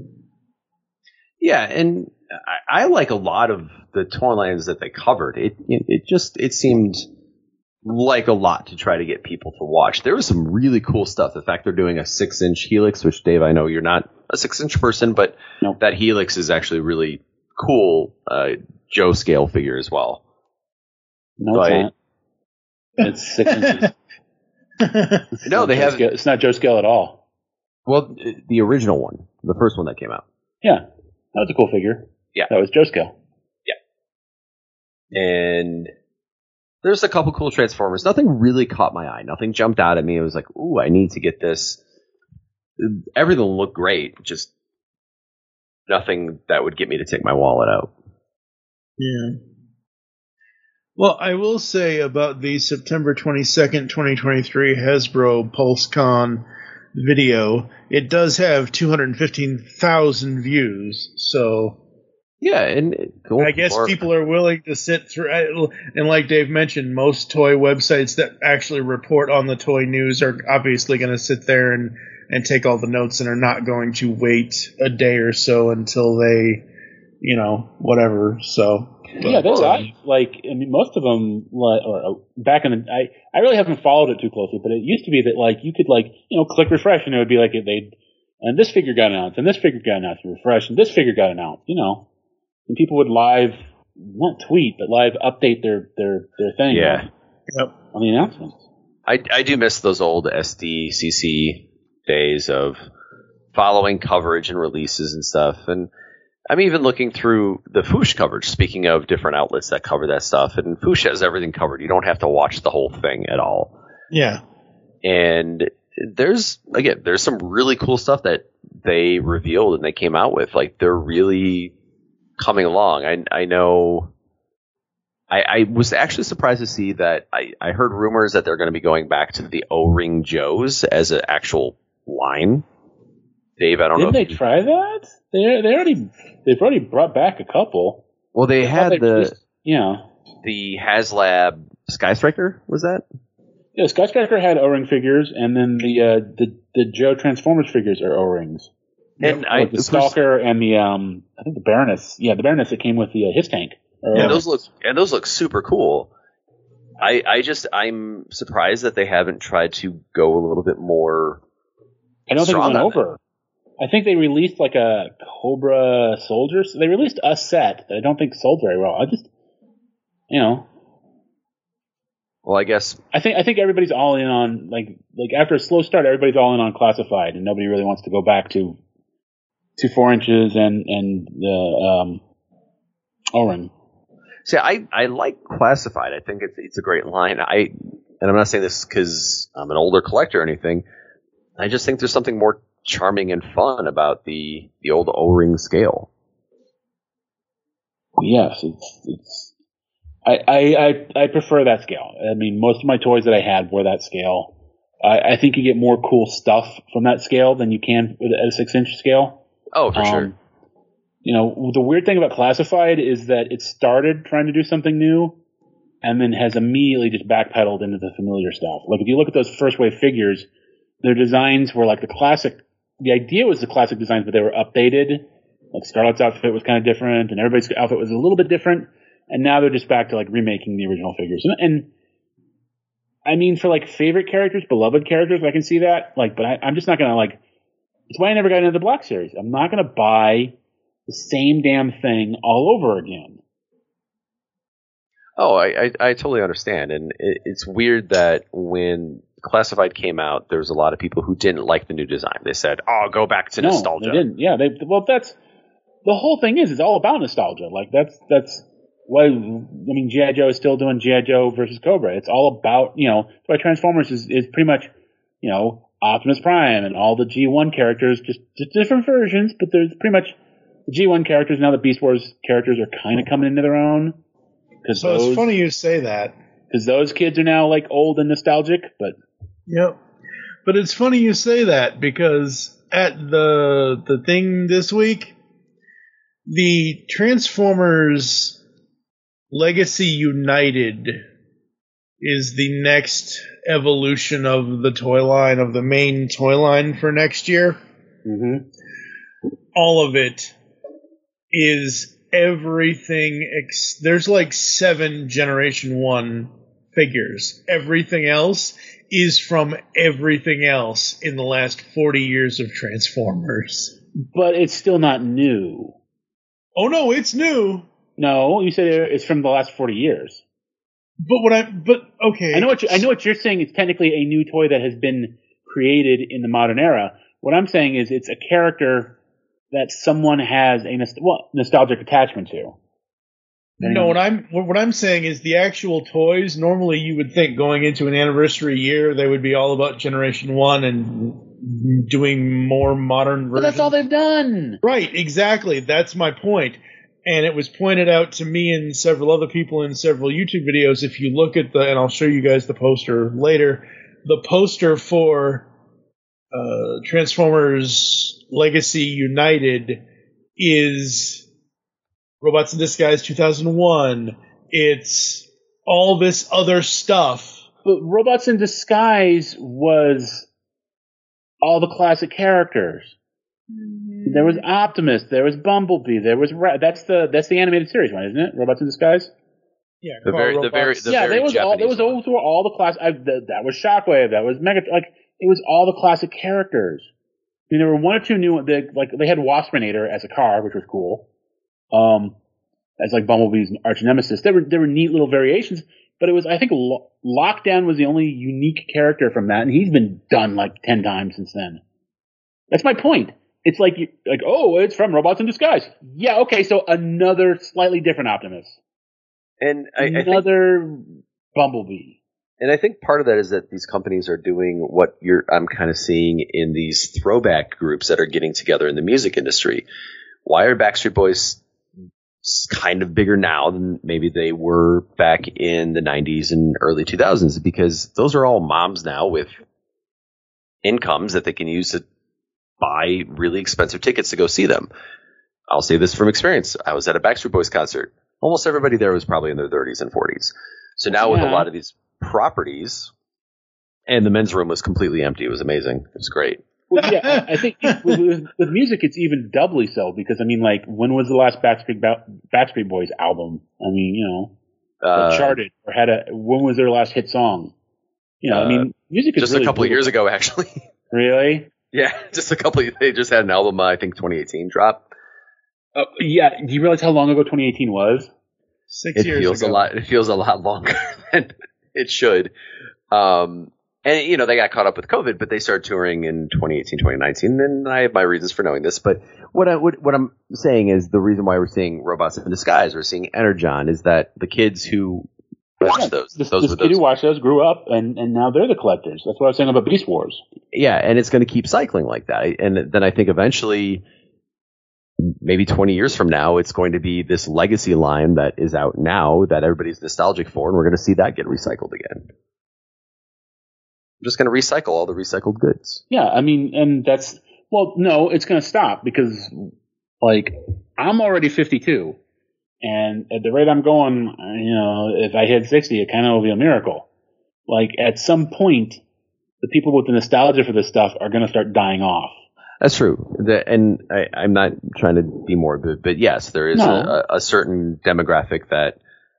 Yeah, and I like a lot of the toy lines that they covered. It seemed like a lot to try to get people to watch. There was some really cool stuff. The fact they're doing a 6-inch Helix, which Dave, I know you're not a 6-inch person, but that Helix is actually really cool. Joe scale figure as well. No, it's not. It's 6 inches. No, they have. It's not Joe scale at all. Well, the original one, the first one that came out. Yeah, that was a cool figure. Yeah, that was Joe scale. Yeah, and there's a couple cool Transformers. Nothing really caught my eye. Nothing jumped out at me. It was like, ooh, I need to get this. Everything looked great. Just nothing that would get me to take my wallet out. Yeah. Well, I will say about the September 22nd, 2023 Hasbro PulseCon video, it does have 215,000 views, so... Yeah, and cool. I guess people are willing to sit through, and like Dave mentioned, most toy websites that actually report on the toy news are obviously going to sit there and take all the notes and are not going to wait a day or so until they, whatever, so... Yeah, that's most of them, back in the, I really haven't followed it too closely, but it used to be that, you could, click refresh, and it would be like, and this figure got announced, and this figure got announced, and refresh, and this figure got announced, and people would not tweet, but live update their thing. Yeah. Yep. On the announcements. I do miss those old SDCC days of following coverage and releases and stuff, and I'm even looking through the Foosh coverage, speaking of different outlets that cover that stuff, and Foosh has everything covered. You don't have to watch the whole thing at all. Yeah. And there's some really cool stuff that they revealed and they came out with. They're really coming along. I know I was actually surprised to see that I heard rumors that they're going to be going back to the O-Ring Joes as an actual line. Dave, I don't know. Didn't they try that? They've already brought back a couple. Well, they had the the HasLab Sky Striker, was that? Yeah, Sky Striker had O-ring figures, and then the Joe Transformers figures are O-rings. And the Stalker and the I think the Baroness. Yeah, the Baroness that came with the his tank. Yeah, those look super cool. I'm surprised that they haven't tried to go a little bit more. I don't think it went over. I think they released a Cobra Soldier. So they released a set that I don't think sold very well. Well, I guess I think everybody's all in on after a slow start, everybody's all in on Classified, and nobody really wants to go back to 4 inches and the O-ring. See, I like Classified. I think it's a great line. And I'm not saying this because I'm an older collector or anything. I just think there's something more charming and fun about the old O-ring scale. Yes, I prefer that scale. I mean, most of my toys that I had were that scale. I think you get more cool stuff from that scale than you can at a 6-inch scale. Oh, for sure. The weird thing about Classified is that it started trying to do something new and then has immediately just backpedaled into the familiar stuff. If you look at those first wave figures, their designs were the idea was the classic designs, but they were updated. Scarlett's outfit was kind of different, and everybody's outfit was a little bit different. And now they're just back to remaking the original figures. And I mean, for favorite characters, beloved characters, I can see that. But I'm just not gonna It's why I never got into the Black Series. I'm not gonna buy the same damn thing all over again. Oh, I totally understand, and it's weird that when Classified came out, there was a lot of people who didn't like the new design. They said, "Oh, go back to nostalgia." They didn't. Yeah, that's the whole thing. It's all about nostalgia. That's why. I mean, G.I. Joe is still doing G.I. Joe versus Cobra. It's all about that's why Transformers is pretty much Optimus Prime and all the G1 characters, just different versions, but there's pretty much the G1 characters now. The Beast Wars characters are kind of coming into their own. So it's funny you say that. Because those kids are now old and nostalgic, but... Yep. But it's funny you say that, because at the thing this week, the Transformers Legacy United is the next evolution of the toy line, of the main toy line for next year. Mm-hmm. All of it is everything. There's like 7 Generation 1 figures. Everything else is from everything else in the last 40 years of Transformers. But it's still not new. Oh no, it's new. No, you said it's from the last 40 years. Okay. I know what you're saying. It's technically a new toy that has been created in the modern era. What I'm saying is it's a character that someone has a nostalgic attachment to. No, what I'm saying is the actual toys, normally you would think going into an anniversary year they would be all about Generation 1 and doing more modern versions. But that's all they've done. Right, exactly. That's my point. And it was pointed out to me and several other people in several YouTube videos. If you look at and I'll show you guys the poster later, the poster for Transformers Legacy United is Robots in Disguise 2001. It's all this other stuff. But Robots in Disguise was all the classic characters. There was Optimus, there was Bumblebee, there was that's the animated series one, isn't it? Robots in Disguise. Yeah, There was all the class. That was Shockwave, that was Mega. Like it was all the classic characters. I mean, there were 1 or 2 new. They had Waspinator as a car, which was cool. As like Bumblebee's arch nemesis. There were neat little variations, but it was, I think, Lockdown was the only unique character from that, and he's been done like 10 times since then. That's my point. It's like it's from Robots in Disguise. Yeah, okay, so another slightly different Optimus. And another Bumblebee. And I think part of that is that these companies are doing what I'm kind of seeing in these throwback groups that are getting together in the music industry. Why are Backstreet Boys kind of bigger now than maybe they were back in the 90s and early 2000s? Because those are all moms now with incomes that they can use to buy really expensive tickets to go see them. I'll say this from experience. I was at a Backstreet Boys concert. Almost everybody there was probably in their 30s and 40s. So now with a lot of these properties, and the men's room was completely empty. It was amazing. It was great. Well, yeah, I think with music it's even doubly so, because I mean, like, when was the last Backstreet Boys album? I mean, charted or when was their last hit song? I mean, music is just really a couple of years ago, actually. Really? Yeah, just a couple. They just had an album, I think 2018 drop. Yeah, do you realize how long ago 2018 was? 6 years ago. It feels a lot longer than it should. And they got caught up with COVID, but they started touring in 2018, 2019. And I have my reasons for knowing this. But what I'm saying is the reason why we're seeing Robots in Disguise, we're seeing Energon, is that the kids who watched those kid who watched those grew up, and now they're the collectors. That's what I was saying about Beast Wars. Yeah, and it's going to keep cycling like that. And then I think eventually, maybe 20 years from now, it's going to be this legacy line that is out now that everybody's nostalgic for, and we're going to see that get recycled again. I'm just going to recycle all the recycled goods. Yeah, I mean, and no, it's going to stop because, like, I'm already 52. And at the rate I'm going, if I hit 60, it kind of will be a miracle. Like, at some point, the people with the nostalgia for this stuff are going to start dying off. That's true. And I'm not trying to be morbid, but yes, there is a certain demographic that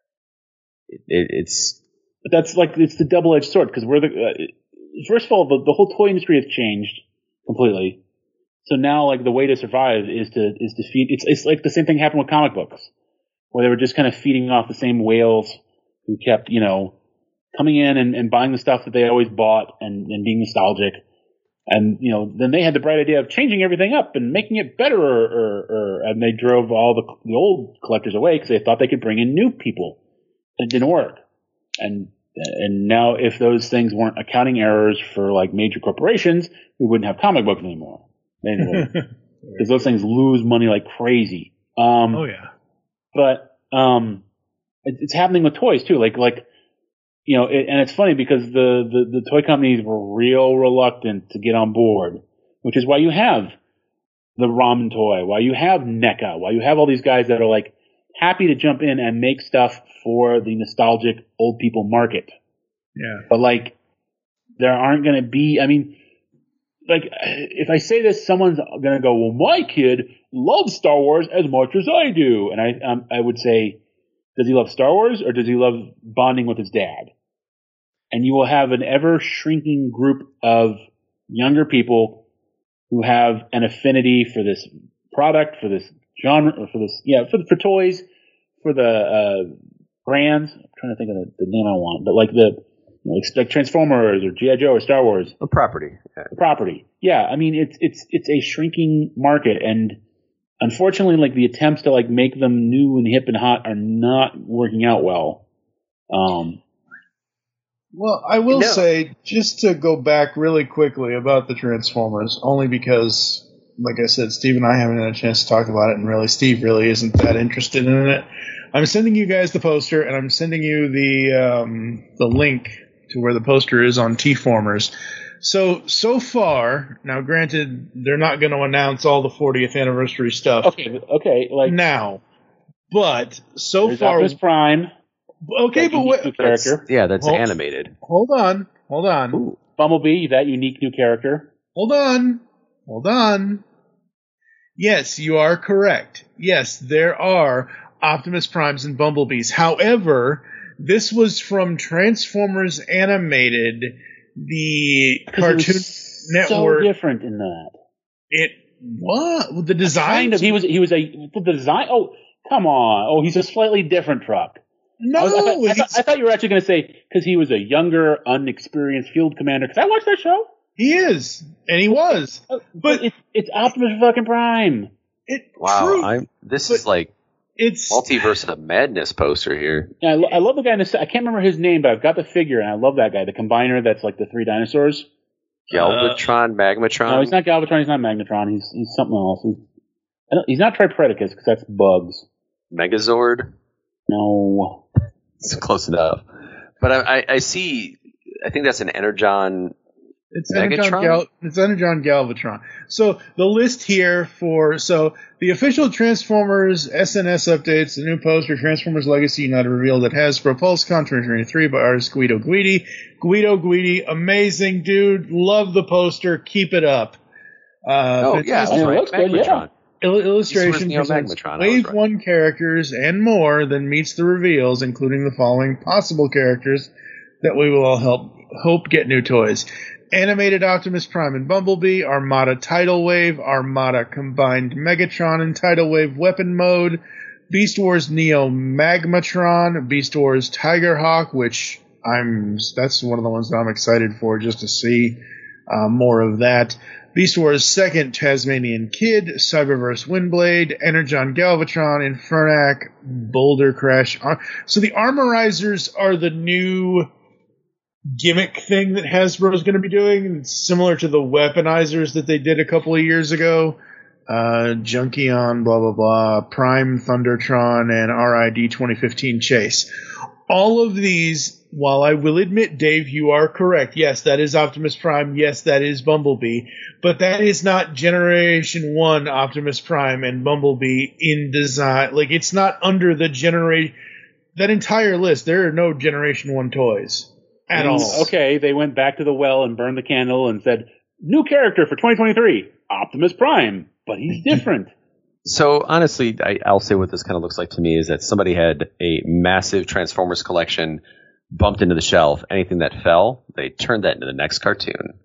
it's... But that's like, it's the double-edged sword, because first of all, the whole toy industry has changed completely. So now, like, the way to survive is to feed... It's like the same thing happened with comic books, where they were just kind of feeding off the same whales who kept, coming in and buying the stuff that they always bought and being nostalgic. And, then they had the bright idea of changing everything up and making it better, and they drove all the old collectors away because they thought they could bring in new people. It didn't work. And now if those things weren't accounting errors for, like, major corporations, we wouldn't have comic books anymore. Because those things lose money like crazy. Oh, yeah. But it's happening with toys too. Like and it's funny because the toy companies were real reluctant to get on board, which is why you have the ramen toy, why you have NECA, why you have all these guys that are like, happy to jump in and make stuff for the nostalgic old people market. Yeah. But like, there aren't going to be, I mean, like, if I say this, someone's going to go, well, my kid loves Star Wars as much as I do. And I would say, does he love Star Wars or does he love bonding with his dad? And you will have an ever shrinking group of younger people who have an affinity for this product, for this genre, or for this, for toys, for the brands. I'm trying to think of the name I want, but like like Transformers or G.I. Joe or Star Wars. A property. Yeah. Property. Yeah. I mean, it's a shrinking market, and unfortunately, like the attempts to like make them new and hip and hot are not working out well. Well, I will say, just to go back really quickly about the Transformers, only because, like I said, Steve and I haven't had a chance to talk about it, and really, Steve really isn't that interested in it. I'm sending you guys the poster, and I'm sending you the link to where the poster is on T-Formers. So far, now granted, they're not going to announce all the 40th anniversary stuff. Okay, like now, but so far, Optimus Prime. Okay, but what? Character. That's animated. Hold on. Ooh. Bumblebee, that unique new character. Hold on. Yes, you are correct. Yes, there are Optimus Primes and Bumblebees. However, this was from Transformers Animated, the Cartoon Network. So different in that. What? The design? Kind of. The design. Oh, come on. Oh, he's a slightly different truck. No, I thought you were actually going to say because he was a younger, unexperienced field commander. Because I watched that show. He is, and he was. But it's Optimus fucking Prime. Wow, this is like it's Multiverse of Madness poster here. Yeah, I love the guy. I can't remember his name, but I've got the figure, and I love that guy. The combiner that's like the three dinosaurs. Galvatron, Magmatron. No, he's not Galvatron. He's not Magnetron. He's something else. He's not Tripredacus because that's bugs. Megazord. No. It's close enough. But I see, I think that's an Energon. It's Energon Galvatron. So the list here the official Transformers SNS updates, the new poster, Transformers Legacy United revealed that Hasbro PulseCon 2023 by artist Guido Guidi. Guido Guidi, amazing dude. Love the poster. Keep it up. That's right. Magmatron. Illustration presents Wave 1 characters and more than meets the reveals, including the following possible characters that we will all hope get new toys. Animated Optimus Prime and Bumblebee, Armada Tidal Wave, Armada Combined Megatron and Tidal Wave Weapon Mode, Beast Wars Neo Magmatron, Beast Wars Tigerhawk, which that's one of the ones that I'm excited for just to see more of that. Beast Wars Second Tasmanian Kid, Cyberverse Windblade, Energon Galvatron, Infernac, Boulder Crash. So the Armorizers are the new gimmick thing that Hasbro is going to be doing. It's similar to the Weaponizers that they did a couple of years ago. Junkion, blah, blah, blah, Prime Thundertron, and RID 2015 Chase. All of these, while I will admit, Dave, you are correct. Yes, that is Optimus Prime. Yes, that is Bumblebee. But that is not Generation 1 Optimus Prime and Bumblebee in design. Like, it's not under the generation. That entire list, there are no Generation 1 toys at all. Okay, they went back to the well and burned the candle and said, new character for 2023, Optimus Prime. But he's different. So, honestly, I'll say what this kind of looks like to me is that somebody had a massive Transformers collection bumped into the shelf. Anything that fell, they turned that into the next cartoon.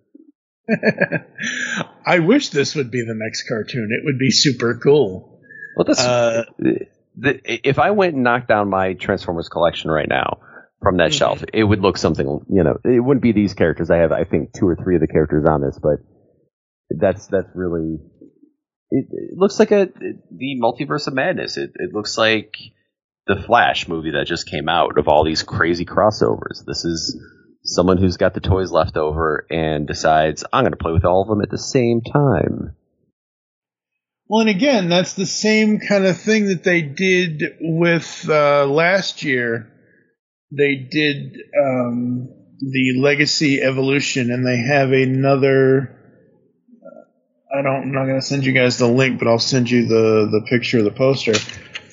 I wish this would be the next cartoon. It would be super cool. Well, if I went and knocked down my Transformers collection right now from that shelf, it would look something, it wouldn't be these characters. I have, I think, 2 or 3 of the characters on this, but that's really... It looks like the Multiverse of Madness. It looks like the Flash movie that just came out of all these crazy crossovers. This is someone who's got the toys left over and decides, I'm going to play with all of them at the same time. Well, and again, that's the same kind of thing that they did with last year. They did the Legacy Evolution, and they have another... I'm not going to send you guys the link, but I'll send you the picture of the poster.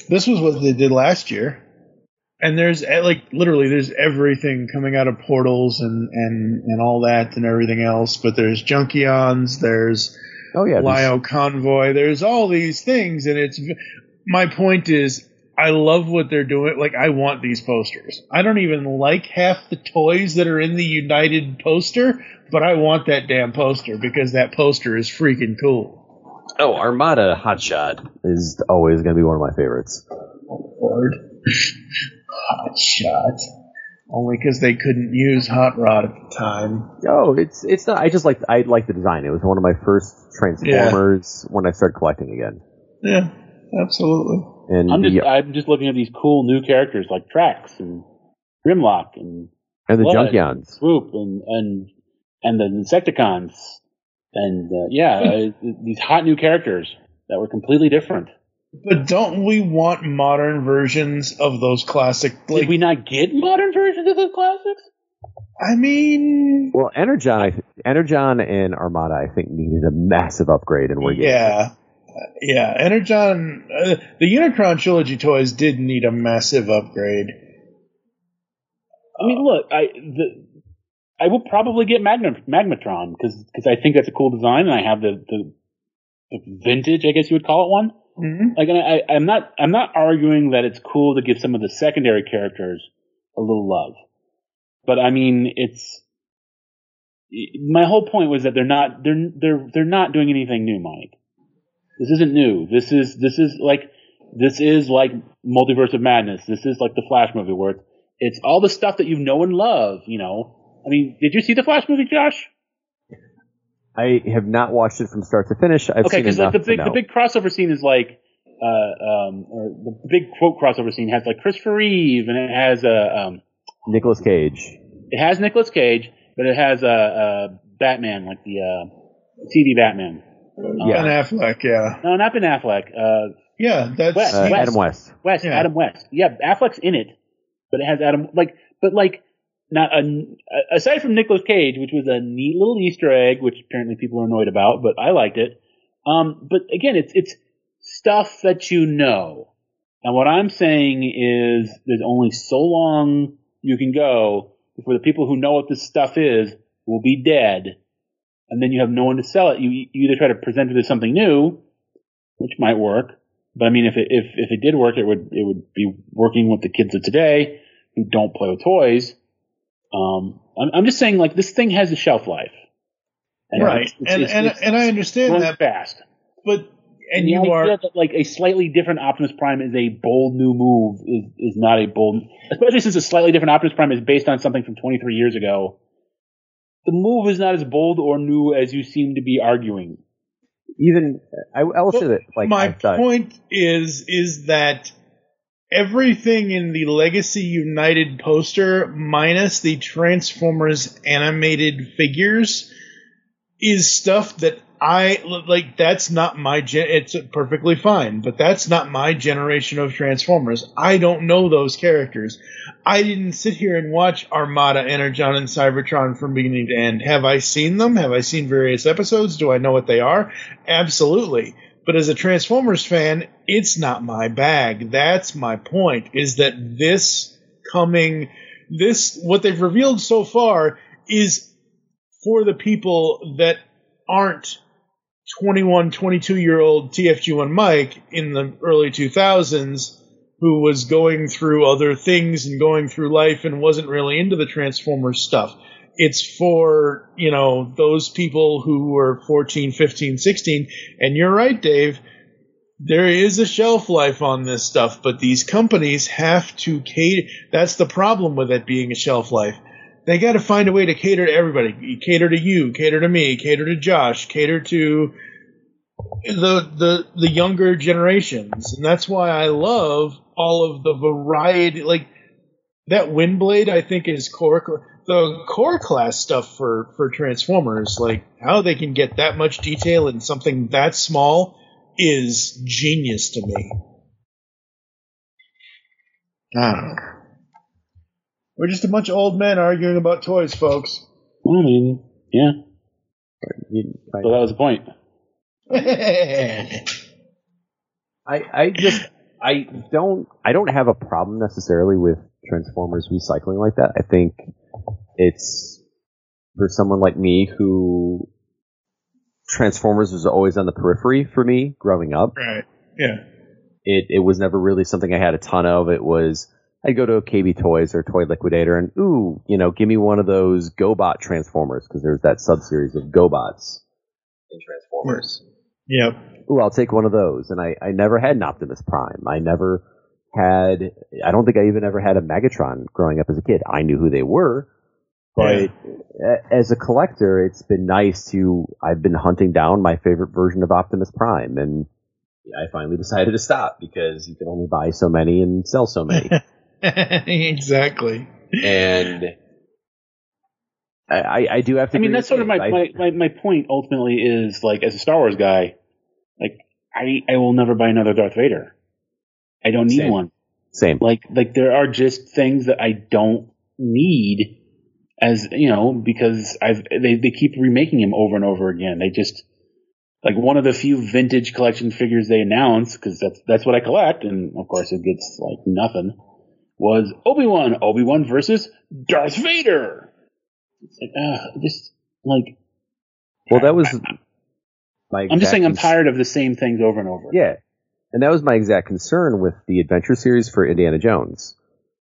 This was what they did last year. And there's literally there's everything coming out of portals and all that and everything else. But there's Junkions, there's Lio Convoy, there's all these things, and my point is, I love what they're doing. Like, I want these posters. I don't even like half the toys that are in the United poster, but I want that damn poster because that poster is freaking cool. Oh, Armada Hotshot is always going to be one of my favorites. Oh, Lord. Hotshot. Only because they couldn't use Hot Rod at the time. Oh, it's not. I like the design. It was one of my first Transformers when I started collecting again. Yeah, absolutely. And I'm just looking at these cool new characters like Trax and Grimlock and the Blood, Junkions, Swoop and the Insecticons and these hot new characters that were completely different. But don't we want modern versions of those classic? Did we not get modern versions of those classics? I mean, well, Energon and Armada, I think, needed a massive upgrade, and we're getting it. Yeah, Energon, the Unicron trilogy toys did need a massive upgrade. I mean, look, I will probably get Magmatron because I think that's a cool design, and I have the vintage, I guess you would call it one. Mm-hmm. Like, and I'm not arguing that it's cool to give some of the secondary characters a little love, but I mean, my whole point was that they're not doing anything new, Mike. This isn't new. This is like Multiverse of Madness. This is like the Flash movie where it's all the stuff that you know and love, you know. I mean, did you see the Flash movie, Josh? I have not watched it from start to finish. I've seen enough to know. The big crossover scene is like, or the big quote crossover scene has like Christopher Reeve, and it has Nicolas Cage. It has Nicolas Cage, but it has Batman, like the TV Batman. Ben Affleck, yeah. No, not Ben Affleck. Yeah, that's Adam West. Yeah. Adam West. Yeah, Affleck's in it, but it has Adam. Not aside from Nicolas Cage, which was a neat little Easter egg, which apparently people are annoyed about, but I liked it. But again, it's stuff that you know. And what I'm saying is, there's only so long you can go before the people who know what this stuff is will be dead. And then you have no one to sell it. You either try to present it as something new, which might work, but I mean, if it did work, it would be working with the kids of today who don't play with toys. I'm just saying, like, this thing has a shelf life, and right? And I understand that fast, but and you are that, like, a slightly different Optimus Prime is a bold new move is not a bold, especially since a slightly different Optimus Prime is based on something from 23 years ago. The move is not as bold or new as you seem to be arguing. Even I will say that, like, my point is that everything in the Legacy United poster, minus the Transformers animated figures, is stuff that I like. That's not my it's perfectly fine, but that's not my generation of Transformers. I don't know those characters. I didn't sit here and watch Armada, Energon, and Cybertron from beginning to end. Have I seen them? Have I seen various episodes? Do I know what they are? Absolutely. But as a Transformers fan, it's not my bag. That's my point, is that what they've revealed so far is for the people that aren't 21, 22-year-old TFG1 Mike in the early 2000s who was going through other things and going through life and wasn't really into the Transformers stuff. It's for, those people who were 14, 15, 16. And you're right, Dave. There is a shelf life on this stuff, but these companies have to cater. That's the problem with it being a shelf life. They got to find a way to cater to everybody. Cater to you, cater to me, cater to Josh, cater to the younger generations. And that's why I love all of the variety. Like, that Windblade, I think, is the core class stuff for Transformers. Like, how they can get that much detail in something that small is genius to me. I don't know. We're just a bunch of old men arguing about toys, folks. I mean, yeah. So that was the point. I just I don't have a problem necessarily with Transformers recycling like that. I think it's for someone like me who Transformers was always on the periphery for me growing up. Right. Yeah. It was never really something I had a ton of. It was, I'd go to a KB Toys or Toy Liquidator and, give me one of those GoBot Transformers, because there's that sub-series of GoBots in Transformers. Yep. Ooh, I'll take one of those. And I never had an Optimus Prime. I don't think I even ever had a Megatron growing up as a kid. I knew who they were. But as a collector, it's been nice I've been hunting down my favorite version of Optimus Prime, and I finally decided to stop because you can only buy so many and sell so many. Exactly. And I do have to. I mean, that's sort of my point. Ultimately, is like as a Star Wars guy, like I will never buy another Darth Vader. I don't need one. Same. Like there are just things that I don't need. As you know, because they keep remaking him over and over again. They just like one of the few vintage collection figures they announced, because that's what I collect, and of course it gets like nothing. Was Obi-Wan versus Darth Vader. It's like just like. Well, that was my. I'm just saying I'm tired of the same things over and over. Yeah, and that was my exact concern with the Adventure series for Indiana Jones.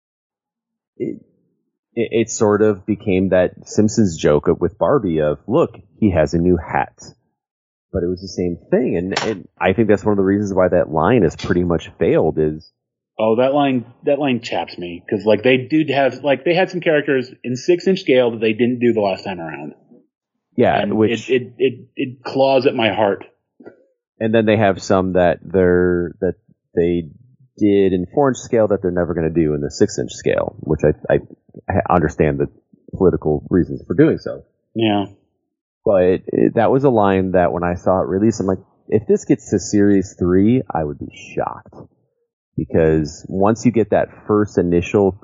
It sort of became that Simpsons joke with Barbie of, look, he has a new hat. But it was the same thing, and I think that's one of the reasons why that line has pretty much failed is... Oh, that line chaps me, because like they had some characters in 6-inch scale that they didn't do the last time around. Yeah, and which... It claws at my heart. And then they have some that they did in 4-inch scale that they're never going to do in the 6-inch scale, which I understand the political reasons for doing so. Yeah. But that was a line that when I saw it released, I'm like, if this gets to Series 3, I would be shocked. Because once you get that first initial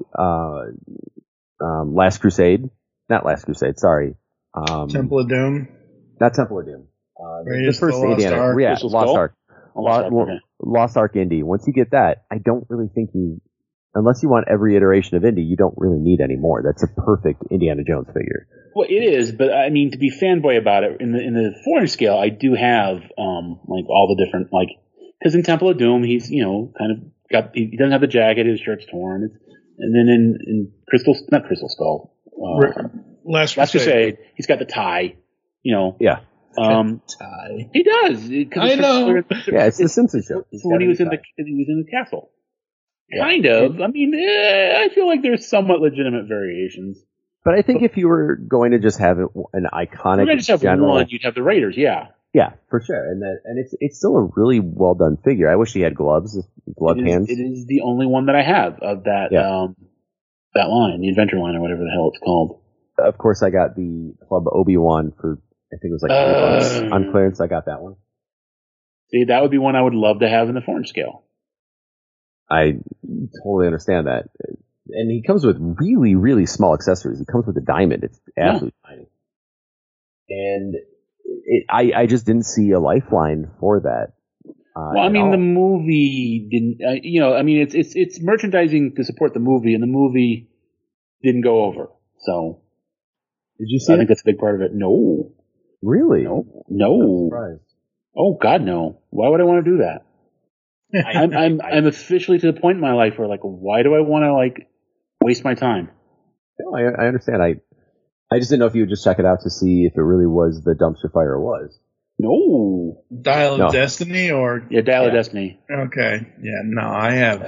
Last Crusade, not Last Crusade, sorry. Temple of Doom? Not Temple of Doom. The first Indiana. Ark. Yeah, Lost Ark. Lost Ark Indy. Once you get that, I don't really think unless you want every iteration of Indy, you don't really need any more. That's a perfect Indiana Jones figure. Well, it is, but I mean, to be fanboy about it, in the 4-inch scale, I do have like all the different because in Temple of Doom, he's kind of he doesn't have the jacket, his shirt's torn, and then in not Crystal Skull, Last Crusade, he's got the tie, Yeah. Tie. He does. I know. Yeah, it's the Simpsons show. When he was in the castle. Yeah. Kind of. I mean, I feel like there's somewhat legitimate variations. But I think if you were going to just have an iconic, if you just have one, you'd have the Raiders. Yeah. Yeah, for sure. And it's still a really well done figure. I wish he had gloves, hands. It is the only one that I have of that that line, the Adventure line or whatever the hell it's called. Of course, I got the Club Obi-Wan for, I think it was like $3 on clearance. I got that one. See, that would be one I would love to have in the 4-inch scale. I totally understand that. And he comes with really, really small accessories. He comes with a diamond. It's absolutely tiny. And I just didn't see a lifeline for that. Well, I mean, the movie didn't, I mean, it's merchandising to support the movie, and the movie didn't go over. So. Did you see I think that's a big part of it. No. Really? No. I'm surprised. Oh, God, no. Why would I want to do that? I'm officially to the point in my life where, why do I want to, waste my time? No, I understand. I just didn't know if you would just check it out to see if it really was the dumpster fire it was. No. Dial of Destiny or? Yeah, Dial of Destiny. Okay. Yeah, no, I have.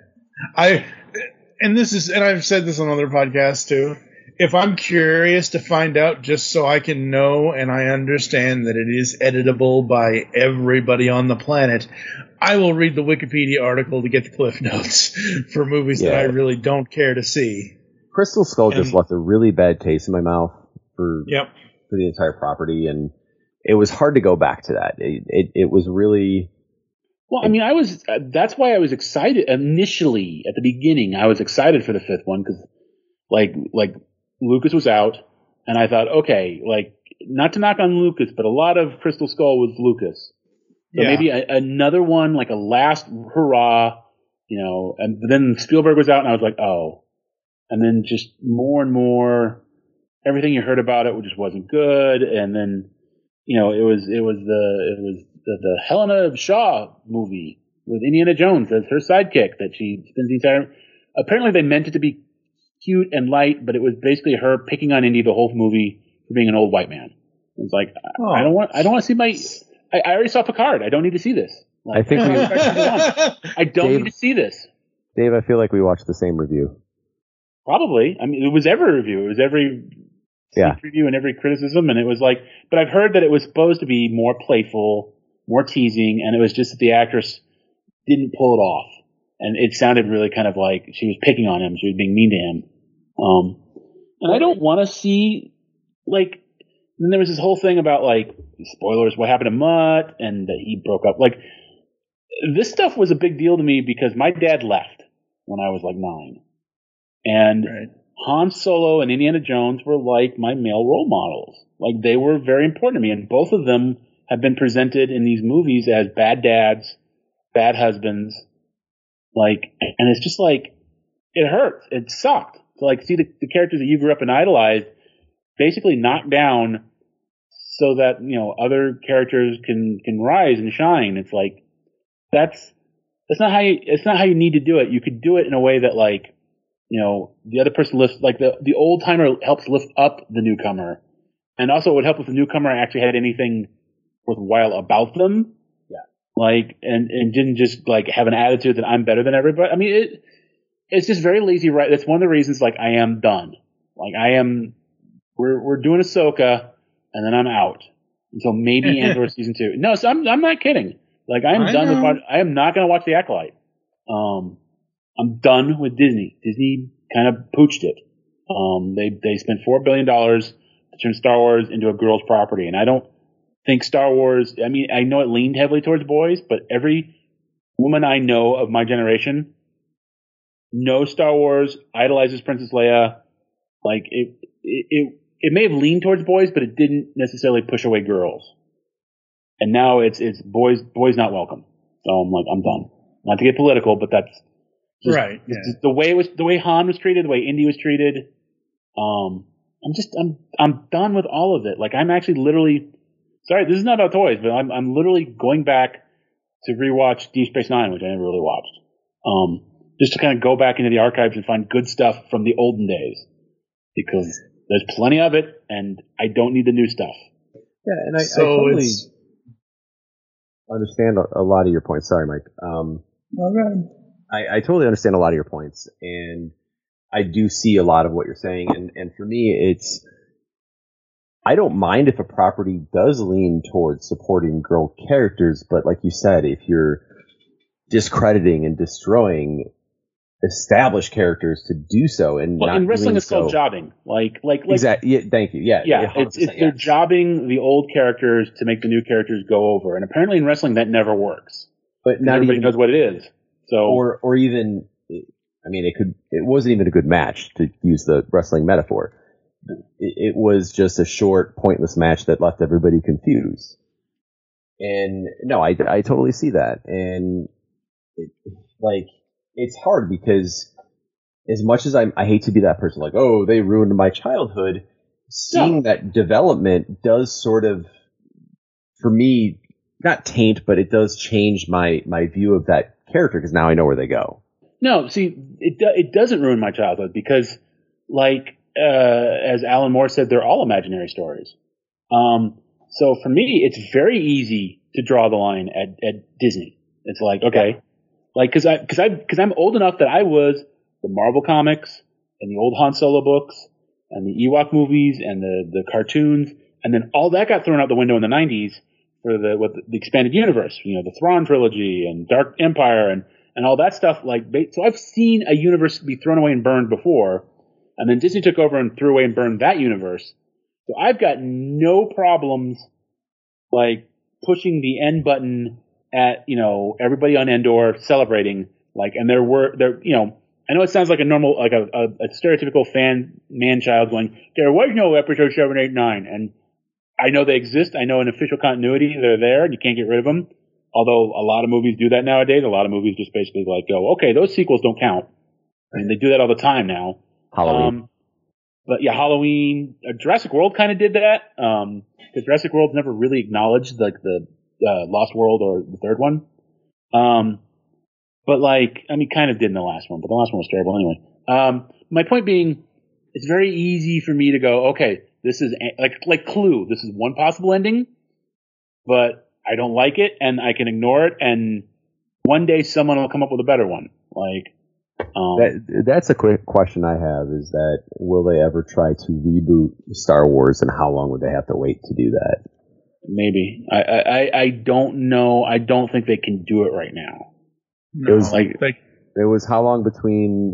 And I've said this on other podcasts too. If I'm curious to find out just so I can know and I understand that it is editable by everybody on the planet, I will read the Wikipedia article to get the cliff notes for movies that I really don't care to see. Crystal Skull just left a really bad taste in my mouth for the entire property, and it was hard to go back to that. It was really... Well, I mean, that's why I was excited initially at the beginning. I was excited for the 5th one because, Lucas was out, and I thought, okay, not to knock on Lucas, but a lot of Crystal Skull was Lucas. So maybe another one, a last hurrah you know, and then Spielberg was out and I was like, oh, and then just more and more, everything you heard about it just wasn't good. And then, you know, it was the Helena Shaw movie with Indiana Jones as her sidekick that she spends the entire, apparently they meant it to be cute and light, but it was basically her picking on Indy the whole movie for being an old white man. It's like, I don't want to see I already saw Picard. I don't need to see this. Like, I think I don't need to see this. Dave, I feel like we watched the same review. Probably. I mean, it was every review. It was every review and every criticism. And it was like, but I've heard that it was supposed to be more playful, more teasing, and it was just that the actress didn't pull it off. And it sounded really kind of like she was picking on him. She was being mean to him. And I don't want to see, like, then there was this whole thing about, like, spoilers, what happened to Mutt, and that he broke up. Like, this stuff was a big deal to me because my dad left when I was, like, 9. And Han Solo and Indiana Jones were, like, my male role models. Like, they were very important to me. And both of them have been presented in these movies as bad dads, bad husbands. Like, and it's just like, it hurts. It sucked to, like, see the characters that you grew up and idolized basically knocked down so that, you know, other characters can rise and shine. It's like, that's not how you need to do it. You could do it in a way that, like, you know, the other person lifts, like the old timer helps lift up the newcomer. And also it would help if the newcomer actually had anything worthwhile about them. Yeah. Like, and didn't just, like, have an attitude that I'm better than everybody. I mean, it's just very lazy, right? That's one of the reasons, like, I am done. Like, we're doing Ahsoka, and then I'm out until maybe Andor season 2. No, so I'm not kidding. Like, I am not going to watch The Acolyte. I'm done with Disney. Disney kind of pooched it. They spent $4 billion to turn Star Wars into a girls' property, and I don't think Star Wars. I mean, I know it leaned heavily towards boys, but every woman I know of my generation knows Star Wars, idolizes Princess Leia. Like, it may have leaned towards boys, but it didn't necessarily push away girls. And now it's boys not welcome. So I'm like, I'm done. Not to get political, but that's just, right. Yeah. The way Han was treated, the way Indy was treated. I'm done with all of it. Like, I'm actually literally, sorry, this is not about toys, but I'm literally going back to rewatch Deep Space Nine, which I never really watched. Just to kind of go back into the archives and find good stuff from the olden days, because there's plenty of it, and I don't need the new stuff. Yeah, and I totally understand a lot of your points. Sorry, Mike. Okay. I totally understand a lot of your points, and I do see a lot of what you're saying. And for me, I don't mind if a property does lean towards supporting girl characters, but like you said, if you're discrediting and destroying established characters to do so, and well, not in wrestling, it's called so, jobbing. Like exactly. Yeah, thank you. Yeah, they're jobbing the old characters to make the new characters go over, and apparently in wrestling that never works. But not everybody even knows what it is. So, or even, I mean, it wasn't even a good match, to use the wrestling metaphor. It was just a short, pointless match that left everybody confused. And no, I totally see that. And it's hard because as much as I hate to be that person, like, oh, they ruined my childhood, seeing that development does sort of, for me, not taint, but it does change my view of that character, because now I know where they go. No, see, it doesn't ruin my childhood because, like, as Alan Moore said, they're all imaginary stories. So for me, it's very easy to draw the line at Disney. It's like, okay, like, cause I'm old enough that I was the Marvel comics and the old Han Solo books and the Ewok movies and the cartoons, and then all that got thrown out the window in the 90s for the expanded universe, you know, the Thrawn trilogy and Dark Empire and all that stuff. Like, so I've seen a universe be thrown away and burned before, and then Disney took over and threw away and burned that universe. So I've got no problems, like, pushing the end button at, you know, everybody on Endor celebrating, like, and there, you know, I know it sounds like a normal, like a stereotypical man-child going, there was no episode 7, 8, 9, and I know they exist. I know in official continuity they're there, and you can't get rid of them. Although a lot of movies do that nowadays. A lot of movies just basically like go, okay, those sequels don't count. I mean, they do that all the time now. Halloween. But yeah, Halloween, Jurassic World kind of did that. Because Jurassic World never really acknowledged like the Lost World or the third one. But like, I mean, kind of did in the last one, but the last one was terrible anyway. My point being, it's very easy for me to go, okay, this is like Clue. This is one possible ending, but I don't like it, and I can ignore it, and one day someone will come up with a better one. Like, that's a quick question I have: is that will they ever try to reboot Star Wars, and how long would they have to wait to do that? Maybe. I don't know. I don't think they can do it right now. No, it was it was how long between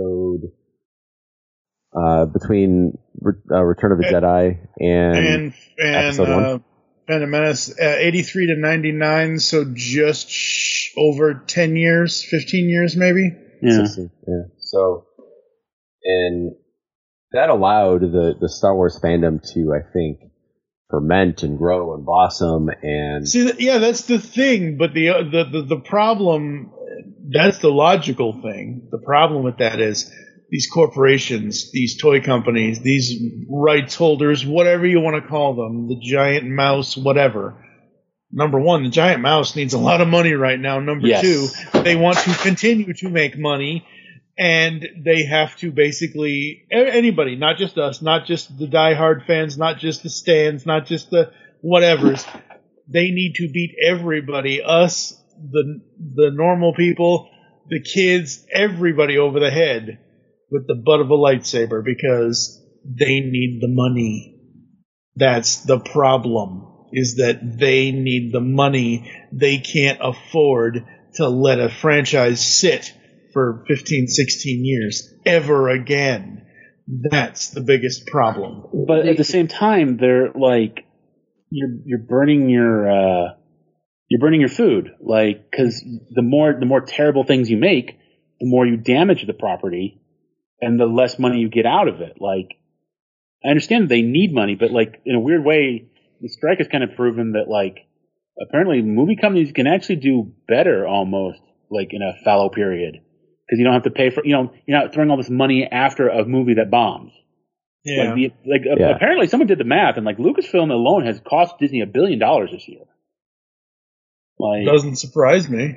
Return of the Jedi and episode 1? Phantom Menace, 83 to 99, so just over 10 years, 15 years maybe? Yeah. 16, yeah. So, and that allowed the Star Wars fandom to, I think, ferment and grow and blossom and... See, yeah, that's the thing, but the problem, that's the logical thing. The problem with that is these corporations, these toy companies, these rights holders, whatever you want to call them, the giant mouse, whatever. Number one, the giant mouse needs a lot of money right now. Number two, they want to continue to make money, and they have to basically, anybody, not just us, not just the diehard fans, not just the stands, not just the whatevers, they need to beat everybody, us, the normal people, the kids, everybody over the head with the butt of a lightsaber, because they need the money. That's the problem, is that they need the money. They can't afford to let a franchise sit for 15, 16 years ever again. That's the biggest problem. But at the same time, they're like, you're burning your food, like, because the more terrible things you make, the more you damage the property, and the less money you get out of it. Like, I understand that they need money, but like, in a weird way, the strike has kind of proven that, like, apparently movie companies can actually do better almost, like, in a fallow period. Because you don't have to pay for, you're not throwing all this money after a movie that bombs. Yeah. Apparently someone did the math, and like Lucasfilm alone has cost Disney $1 billion this year. Like, doesn't surprise me.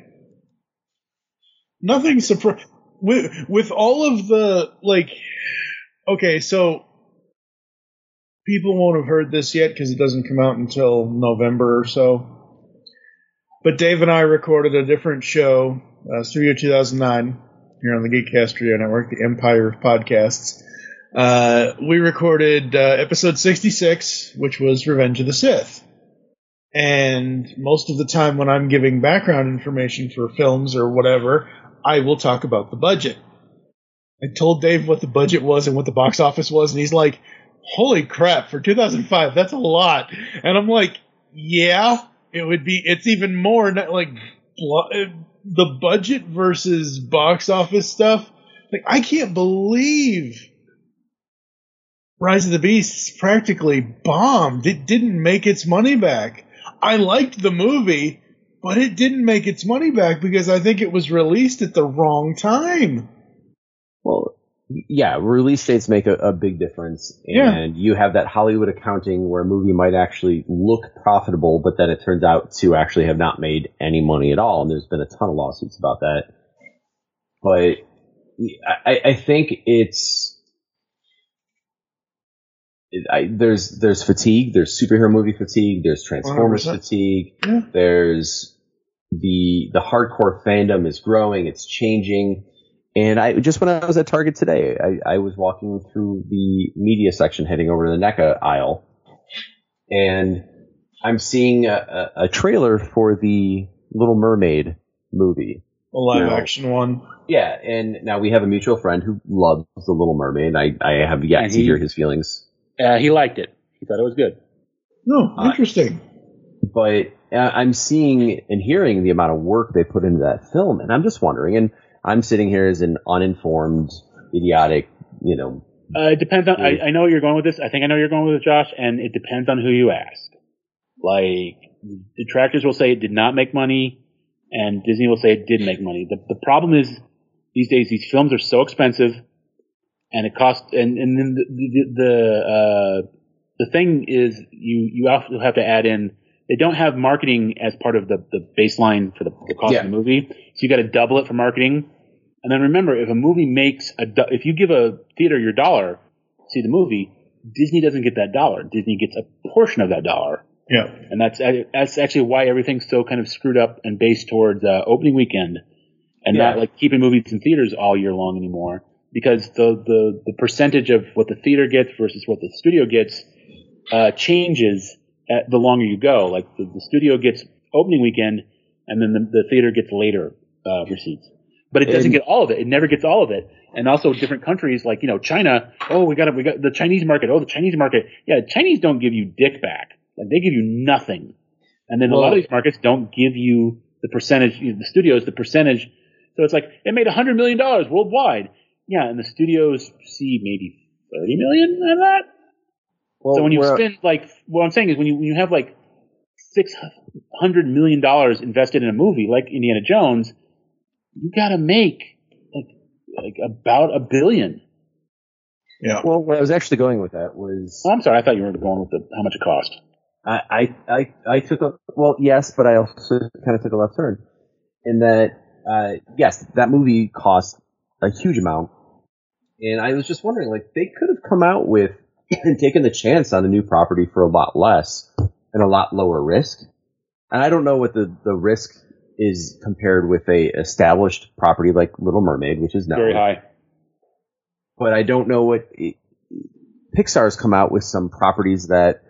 Nothing surprise with all of the, like, okay, so people won't have heard this yet because it doesn't come out until November or so. But Dave and I recorded a different show, Studio 2009, here on the Geekcast Radio Network, the Empire of Podcasts. We recorded episode 66, which was Revenge of the Sith. And most of the time when I'm giving background information for films or whatever, I will talk about the budget. I told Dave what the budget was and what the box office was, and he's like, holy crap, for 2005, that's a lot. And I'm like, yeah, it's even more, like, the budget versus box office stuff. Like, I can't believe Rise of the Beasts practically bombed. It didn't make its money back. I liked the movie, but it didn't make its money back because I think it was released at the wrong time. Well, yeah, release dates make a big difference. And you have that Hollywood accounting where a movie might actually look profitable, but then it turns out to actually have not made any money at all. And there's been a ton of lawsuits about that. But I think there's fatigue. There's superhero movie fatigue. There's Transformers 100%. Fatigue. Yeah. There's the hardcore fandom is growing. It's changing. And when I was at Target today, I was walking through the media section heading over to the NECA aisle, and I'm seeing a trailer for the Little Mermaid movie. A live action one. Yeah, and now we have a mutual friend who loves The Little Mermaid. I have yet to hear his feelings. He liked it. He thought it was good. Oh, interesting. But I'm seeing and hearing the amount of work they put into that film, and I'm just wondering, and I'm sitting here as an uninformed, idiotic, It depends on. I know where you're going with this. I think I know where you're going with this, Josh, and it depends on who you ask. Like, detractors will say it did not make money, and Disney will say it did make money. The problem is, these days, these films are so expensive, and it costs, and then the thing is, you also have to add in, they don't have marketing as part of the baseline for the cost of the movie, so you got to double it for marketing. And then remember, if a movie makes if you give a theater your $1 to see the movie, Disney doesn't get that $1. Disney gets a portion of that $1. Yeah. And that's actually why everything's so kind of screwed up and based towards opening weekend, and not like keeping movies in theaters all year long anymore, because the percentage of what the theater gets versus what the studio gets changes the longer you go. Like the studio gets opening weekend, and then the theater gets later receipts. But it doesn't get all of it. It never gets all of it. And also different countries like, China. Oh, we got the Chinese market. Oh, the Chinese market. Yeah, Chinese don't give you dick back. Like, they give you nothing. And then a lot of these markets don't give you the percentage, the studios, the percentage. So it's like, it made $100 million worldwide. Yeah, and the studios see maybe 30 million of that. Well, so when you spend, like, what I'm saying is when you have like $600 million invested in a movie like Indiana Jones, you got to make like about $1 billion. Yeah. Well, where I was actually going with that was. Oh, I'm sorry. I thought you were going with how much it cost. I took yes, but I also kind of took a left turn in that. Yes, that movie cost a huge amount, and I was just wondering, like, they could have come out with and taken the chance on a new property for a lot less and a lot lower risk. And I don't know what the risk is compared with a established property like Little Mermaid, which is now very high. But I don't know what Pixar's come out with some properties that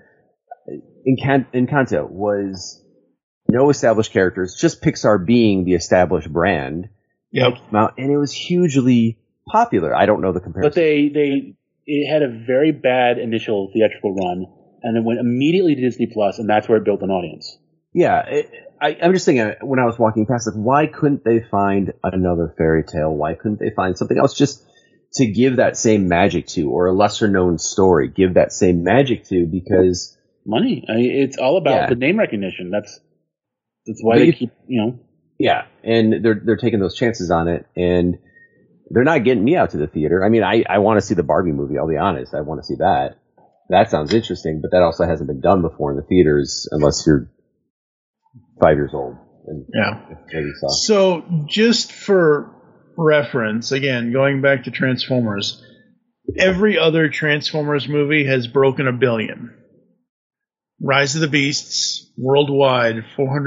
Encanto was no established characters, just Pixar being the established brand. Yep. And it was hugely popular. I don't know the comparison. But it had a very bad initial theatrical run, and then went immediately to Disney Plus, and that's where it built an audience. Yeah, I'm just thinking, when I was walking past it, why couldn't they find another fairy tale? Why couldn't they find something else just to give that same magic to, or a lesser known story, give that same magic to? Because money. It's all about the name recognition. That's why they keep, Yeah, and they're taking those chances on it, and they're not getting me out to the theater. I mean, I want to see the Barbie movie, I'll be honest. I want to see that. That sounds interesting, but that also hasn't been done before in the theaters unless you're 5 years old. And maybe so just for reference, again, going back to Transformers, every other Transformers movie has broken $1 billion. Rise of the Beasts, worldwide,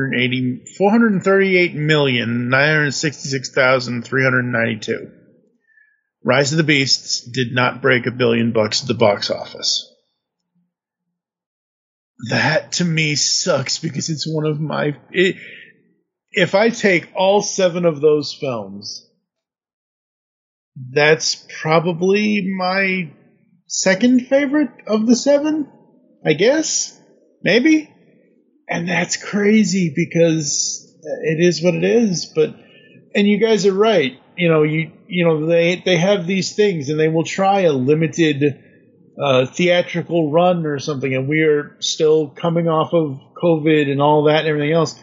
438,966,392. Rise of the Beasts did not break $1 billion at the box office. That, to me, sucks because it's one of my... if I take all 7 of those films, that's probably my second favorite of the 7, I guess? Maybe? And that's crazy because it is what it is. And you guys are right. They have these things and they will try a limited theatrical run or something, and we are still coming off of COVID and all that and everything else.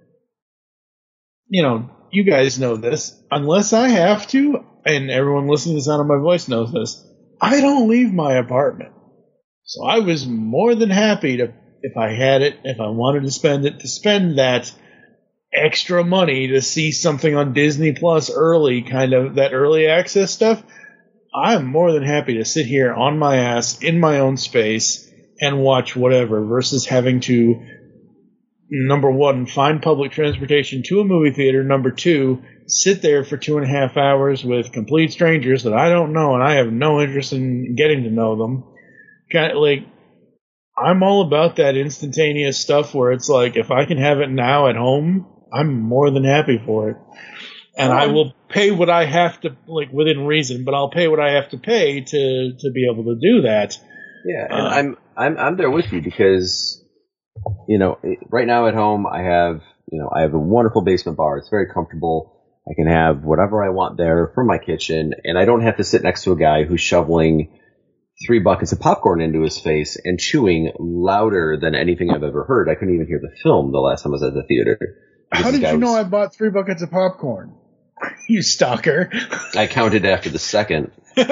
You guys know this. Unless I have to, and everyone listening to the sound of my voice knows this, I don't leave my apartment. So I was more than happy to, if I had it, if I wanted to spend it, to spend that extra money to see something on Disney Plus early, kind of that early access stuff. I'm more than happy to sit here on my ass in my own space and watch whatever versus having to, number one, find public transportation to a movie theater. Number two, sit there for 2.5 hours with complete strangers that I don't know and I have no interest in getting to know them. Kind of like, I'm all about that instantaneous stuff where it's like, if I can have it now at home, I'm more than happy for it. And I will pay what I have to, like, within reason, but I'll pay what I have to pay to be able to do that. Yeah, and I'm there with you because, right now at home I have a wonderful basement bar. It's very comfortable. I can have whatever I want there from my kitchen, and I don't have to sit next to a guy who's shoveling 3 buckets of popcorn into his face and chewing louder than anything I've ever heard. I couldn't even hear the film the last time I was at the theater. How did you know I bought 3 buckets of popcorn? You stalker. I counted after the second.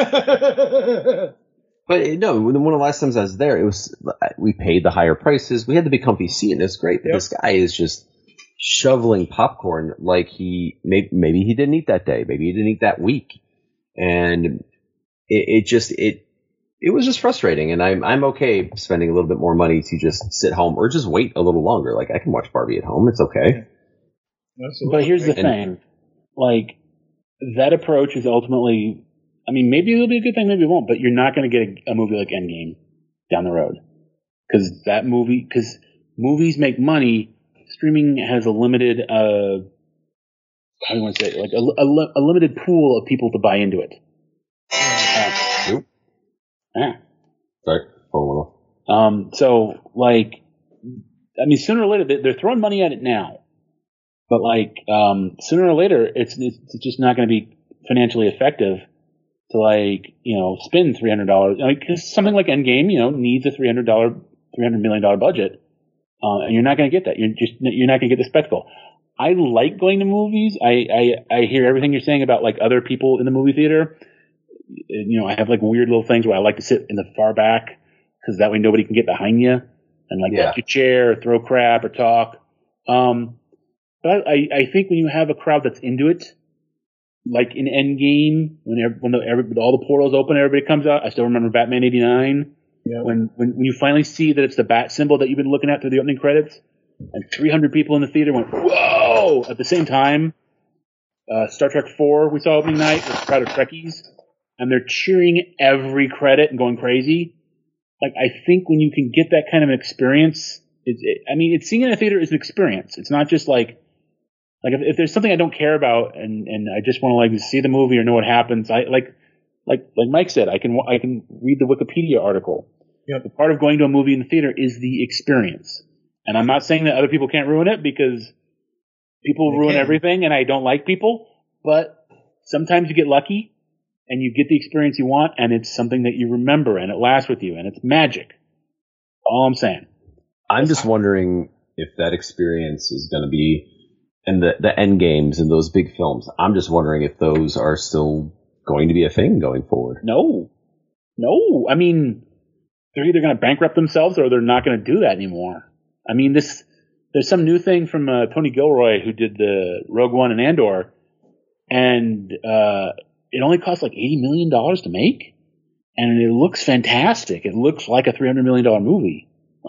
But no, one of the last times I was there, we paid the higher prices. We had the big comfy seat, and it's great. But this guy is just shoveling popcorn like maybe he didn't eat that day, maybe he didn't eat that week, and it was just frustrating. And I'm okay spending a little bit more money to just sit home or just wait a little longer. Like, I can watch Barbie at home; it's okay. Absolutely. But here's the thing, like, that approach is ultimately. I mean, maybe it'll be a good thing, maybe it won't, but you're not going to get a movie like Endgame down the road. Because movies make money, streaming has a limited, how do you want to say it? Like a limited pool of people to buy into it. Sorry, phone went off. So, like, I mean, sooner or later, they're throwing money at it now. But, like, sooner or later, it's just not going to be financially effective to, like, spend $300. I mean, because something like Endgame, needs a $300 million budget, and you're not going to get that. You're not going to get the spectacle. I like going to movies. I hear everything you're saying about, like, other people in the movie theater. I have, like, weird little things where I like to sit in the far back because that way nobody can get behind you and, like, get your chair or throw crap or talk. But I think when you have a crowd that's into it, like in Endgame, when all the portals open, everybody comes out. I still remember Batman '89. Yeah. When you finally see that it's the bat symbol that you've been looking at through the opening credits, and 300 people in the theater went, whoa! At the same time, Star Trek 4 we saw opening night with a crowd of Trekkies, and they're cheering every credit and going crazy. Like, I think when you can get that kind of an experience, seeing in a theater is an experience. It's not just like if there's something I don't care about and I just want to, like, see the movie or know what happens, like Mike said, I can read the Wikipedia article. Yep. The part of going to a movie in the theater is the experience. And I'm not saying that other people can't ruin it, because people ruin everything and I don't like people, but sometimes you get lucky and you get the experience you want, and it's something that you remember and it lasts with you and it's magic. All I'm saying. I'm just wondering if that experience is going to be, and the end games and those big films, I'm just wondering if those are still going to be a thing going forward. No. I mean, they're either going to bankrupt themselves or they're not going to do that anymore. I mean, there's some new thing from Tony Gilroy, who did the Rogue One and Andor, and it only cost like $80 million to make, and it looks fantastic. It looks like a $300 million movie.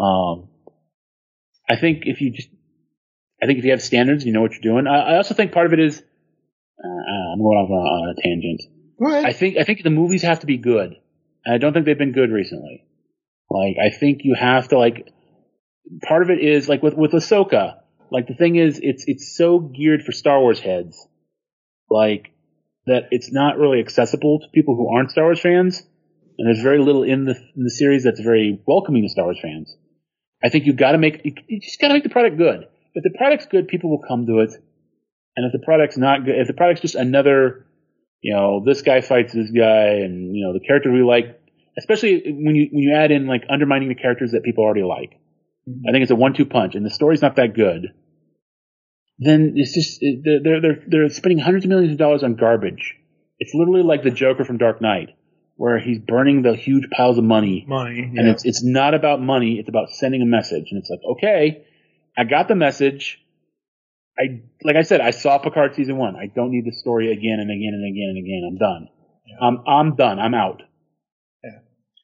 I think if you have standards, you know what you're doing. I also think part of it is, I'm going off on a tangent. What? I think the movies have to be good. And I don't think they've been good recently. Like, I think you have to, like, part of it is, like, with Ahsoka, like, the thing is, it's so geared for Star Wars heads, like, that it's not really accessible to people who aren't Star Wars fans, and there's very little in the series that's very welcoming to Star Wars fans. I think you just gotta make the product good. If the product's good, people will come to it. And if the product's not good, if the product's just another, this guy fights this guy, and, the character we like, especially when you add in, like, undermining the characters that people already like, I think it's a 1-2 punch, and the story's not that good, then it's just, they're spending hundreds of millions of dollars on garbage. It's literally like the Joker from Dark Knight, where he's burning the huge piles of money. And it's not about money, it's about sending a message. And it's like, okay, I got the message. Like I said, I saw Picard season 1. I don't need the story again and again and again and again. I'm done. Yeah. I'm done. I'm out. Yeah.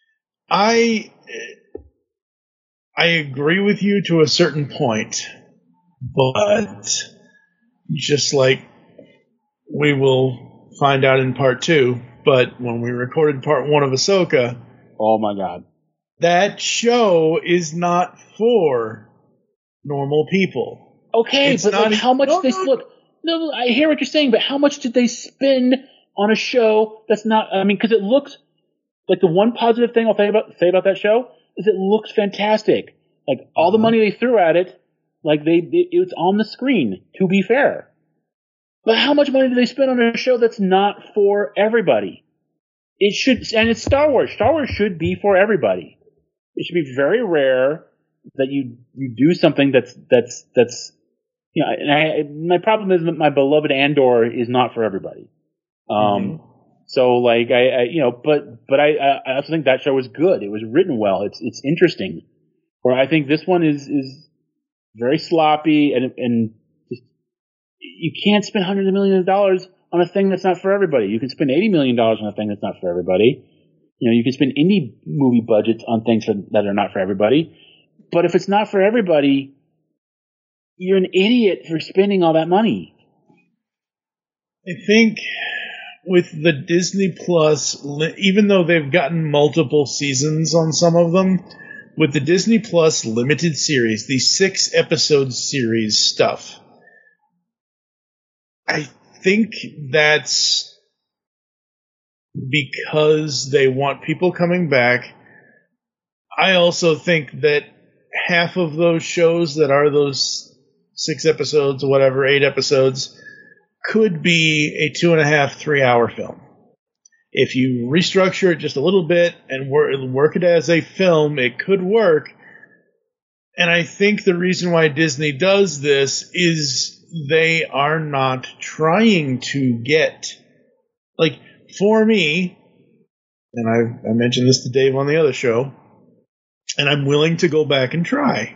I agree with you to a certain point, but just like we will find out in part 2, but when we recorded part 1 of Ahsoka, oh my God, that show is not for normal people. Okay, it's but like, how much did they look? No, I hear what you're saying, but how much did they spend on a show that's not? I mean, because it looks like, the one positive thing I'll say about that show is it looks fantastic. Like, all the money they threw at it, like it's on the screen. To be fair, but how much money do they spend on a show that's not for everybody? it should, and it's Star Wars. Star Wars should be for everybody. It should be very rare that you do something that's and my problem is that my beloved Andor is not for everybody. So like but I also think that show was good. It was written well. It's interesting. Where I think this one is very sloppy and just, you can't spend hundreds of millions of dollars on a thing that's not for everybody. You can spend $80 million on a thing that's not for everybody. You can spend indie movie budgets on things that are not for everybody. But if it's not for everybody, you're an idiot for spending all that money. I think with the Disney Plus, even though they've gotten multiple seasons on some of them, with the Disney Plus limited series, the 6-episode series stuff, I think that's because they want people coming back. I also think that half of those shows that are those 6 episodes or whatever, 8 episodes, could be a 2.5, 3 hour film. If you restructure it just a little bit and work it as a film, it could work. And I think the reason why Disney does this is they are not trying to get, like, for me, and I mentioned this to Dave on the other show, and I'm willing to go back and try.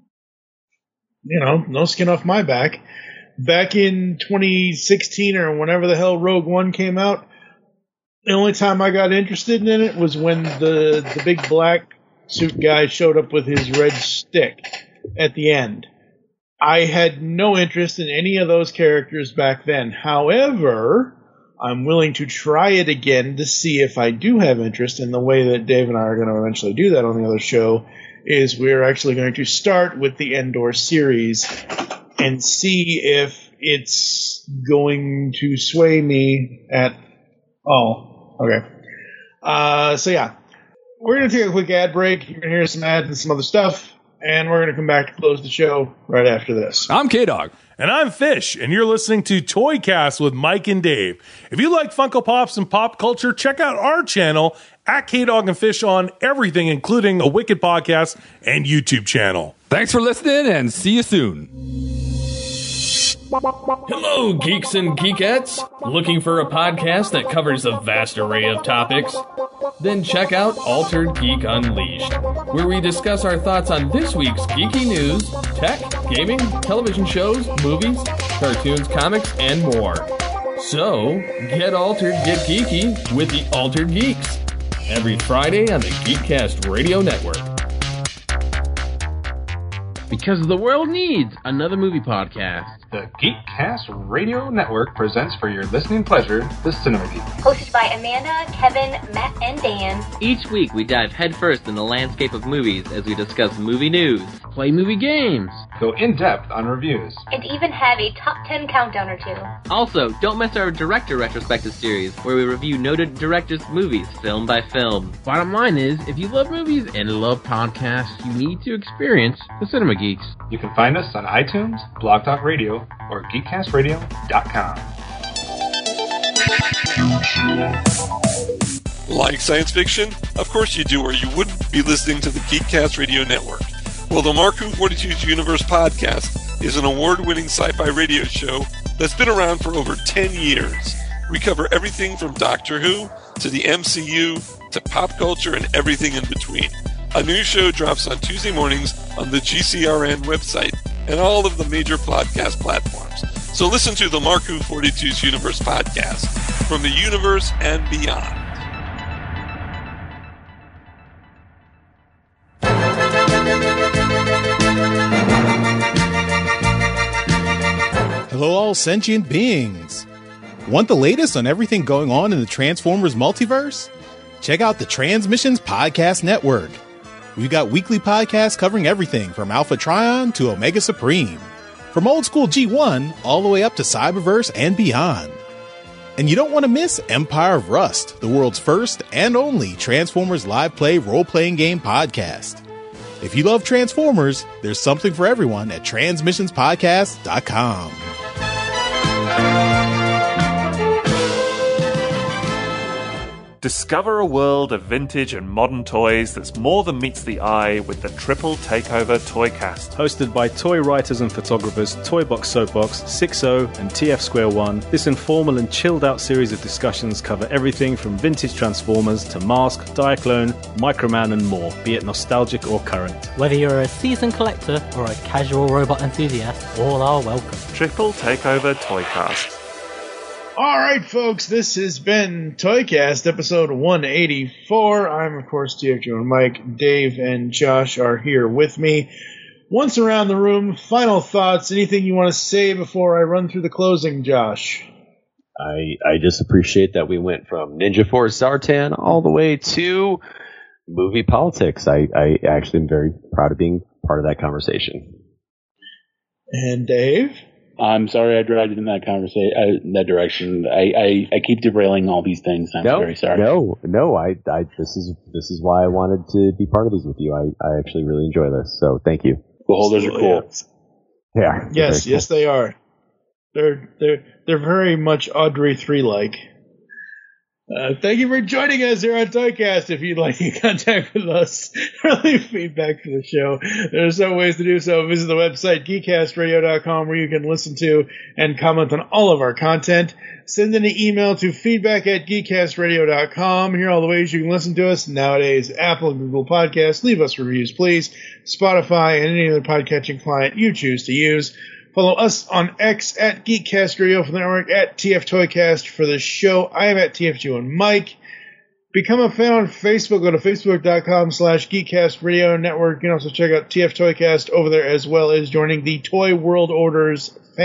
No skin off my back. Back in 2016 or whenever the hell Rogue One came out, the only time I got interested in it was when the big black suit guy showed up with his red stick at the end. I had no interest in any of those characters back then. However, I'm willing to try it again to see if I do have interest. And the way that Dave and I are going to eventually do that on the other show is we're actually going to start with the Endor series and see if it's going to sway me at all. Okay. So yeah, we're going to take a quick ad break. You're going to hear some ads and some other stuff, and we're going to come back to close the show right after this. I'm K-Dog. And I'm Fish, and you're listening to Toy Cast with Mike and Dave. If you like Funko Pops and pop culture, check out our channel at K-Dog and Fish on everything, including a Wicked podcast and YouTube channel. Thanks for listening, and see you soon. Hello, geeks and geekettes. Looking for a podcast that covers a vast array of topics? Then check out Altered Geek Unleashed, where we discuss our thoughts on this week's geeky news, tech, gaming, television shows, movies, cartoons, comics, and more. So, get altered, get geeky with the Altered Geeks. Every Friday on the Geekcast Radio Network. Because the world needs another movie podcast. The Geekcast Radio Network presents for your listening pleasure The Cinema Geek. Hosted by Amanda, Kevin, Matt, and Dan. Each week we dive headfirst in the landscape of movies as we discuss movie news, play movie games, go in-depth on reviews, and even have a top 10 countdown or two. Also, don't miss our director retrospective series, where we review noted directors' movies film by film. Bottom line is, if you love movies and love podcasts, you need to experience The Cinema Geeks. You can find us on iTunes, Blog Talk Radio, or GeekCastRadio.com. Like science fiction? Of course you do, or you wouldn't be listening to the Geekcast Radio Network. Well, the Mark Who 42's Universe podcast is an award-winning sci-fi radio show that's been around for over 10 years. We cover everything from Doctor Who to the MCU to pop culture and everything in between. A new show drops on Tuesday mornings on the GCRN website and all of the major podcast platforms. So listen to the Mark Who 42's Universe podcast from the universe and beyond. Hello, all sentient beings. Want the latest on everything going on in the Transformers multiverse? Check out the Transmissions Podcast Network. We've got weekly podcasts covering everything from Alpha Trion to Omega Supreme, from old school G1 all the way up to Cyberverse and beyond. And you don't want to miss Empire of Rust, the world's first and only Transformers live play role-playing game podcast. If you love Transformers, there's something for everyone at transmissionspodcast.com. Discover a world of vintage and modern toys that's more than meets the eye with the Triple Takeover Toycast. Hosted by toy writers and photographers Toybox Soapbox, 6O, and TF Square 1, this informal and chilled out series of discussions cover everything from vintage Transformers to Mask, Diaclone, Microman, and more, be it nostalgic or current. Whether you're a seasoned collector or a casual robot enthusiast, all are welcome. Triple Takeover Toycast. All right, folks, this has been Toycast, episode 184. I'm, of course, TF and Mike. Dave and Josh are here with me. Once around the room, final thoughts, anything you want to say before I run through the closing, Josh? I just appreciate that we went from Ninja Force Zartan all the way to movie politics. I actually am very proud of being part of that conversation. And Dave? I'm sorry I dragged you in that conversation, that direction. I keep derailing all these things. I'm very sorry. No. This is why I wanted to be part of these with you. I actually really enjoy this. So thank you. Beholders are cool. Yeah. Yes, they are. They're very much Audrey 3-like. Thank you for joining us here on Toycast. If you'd like to get in contact with us or leave feedback for the show, there are several ways to do so. Visit the website, geekcastradio.com, where you can listen to and comment on all of our content. Send an email to feedback@geekcastradio.com. Here are all the ways you can listen to us nowadays: Apple and Google Podcasts. Leave us reviews, please. Spotify and any other podcatching client you choose to use. Follow us on X at Geekcast Radio for the network, at TF Toycast for the show. I am at TF2 and Mike. Become a fan on Facebook. Go to facebook.com/Geekcast Radio Network. You can also check out TF Toycast over there, as well as joining the Toy World Order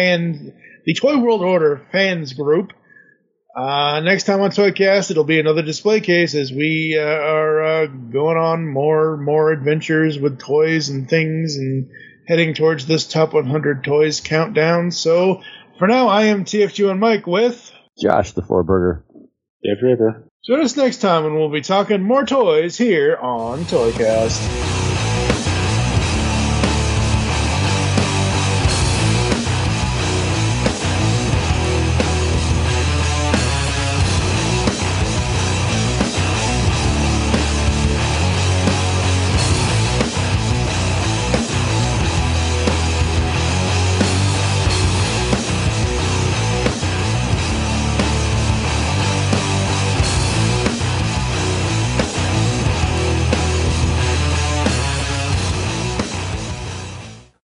fans group. Next time on Toycast, it'll be another display case as we are going on more adventures with toys and things and heading towards this top 100 toys countdown. So, for now, I am TF2 and Mike with Josh the Four-Burger. Dave Raper. Join us next time when we'll be talking more toys here on Toycast.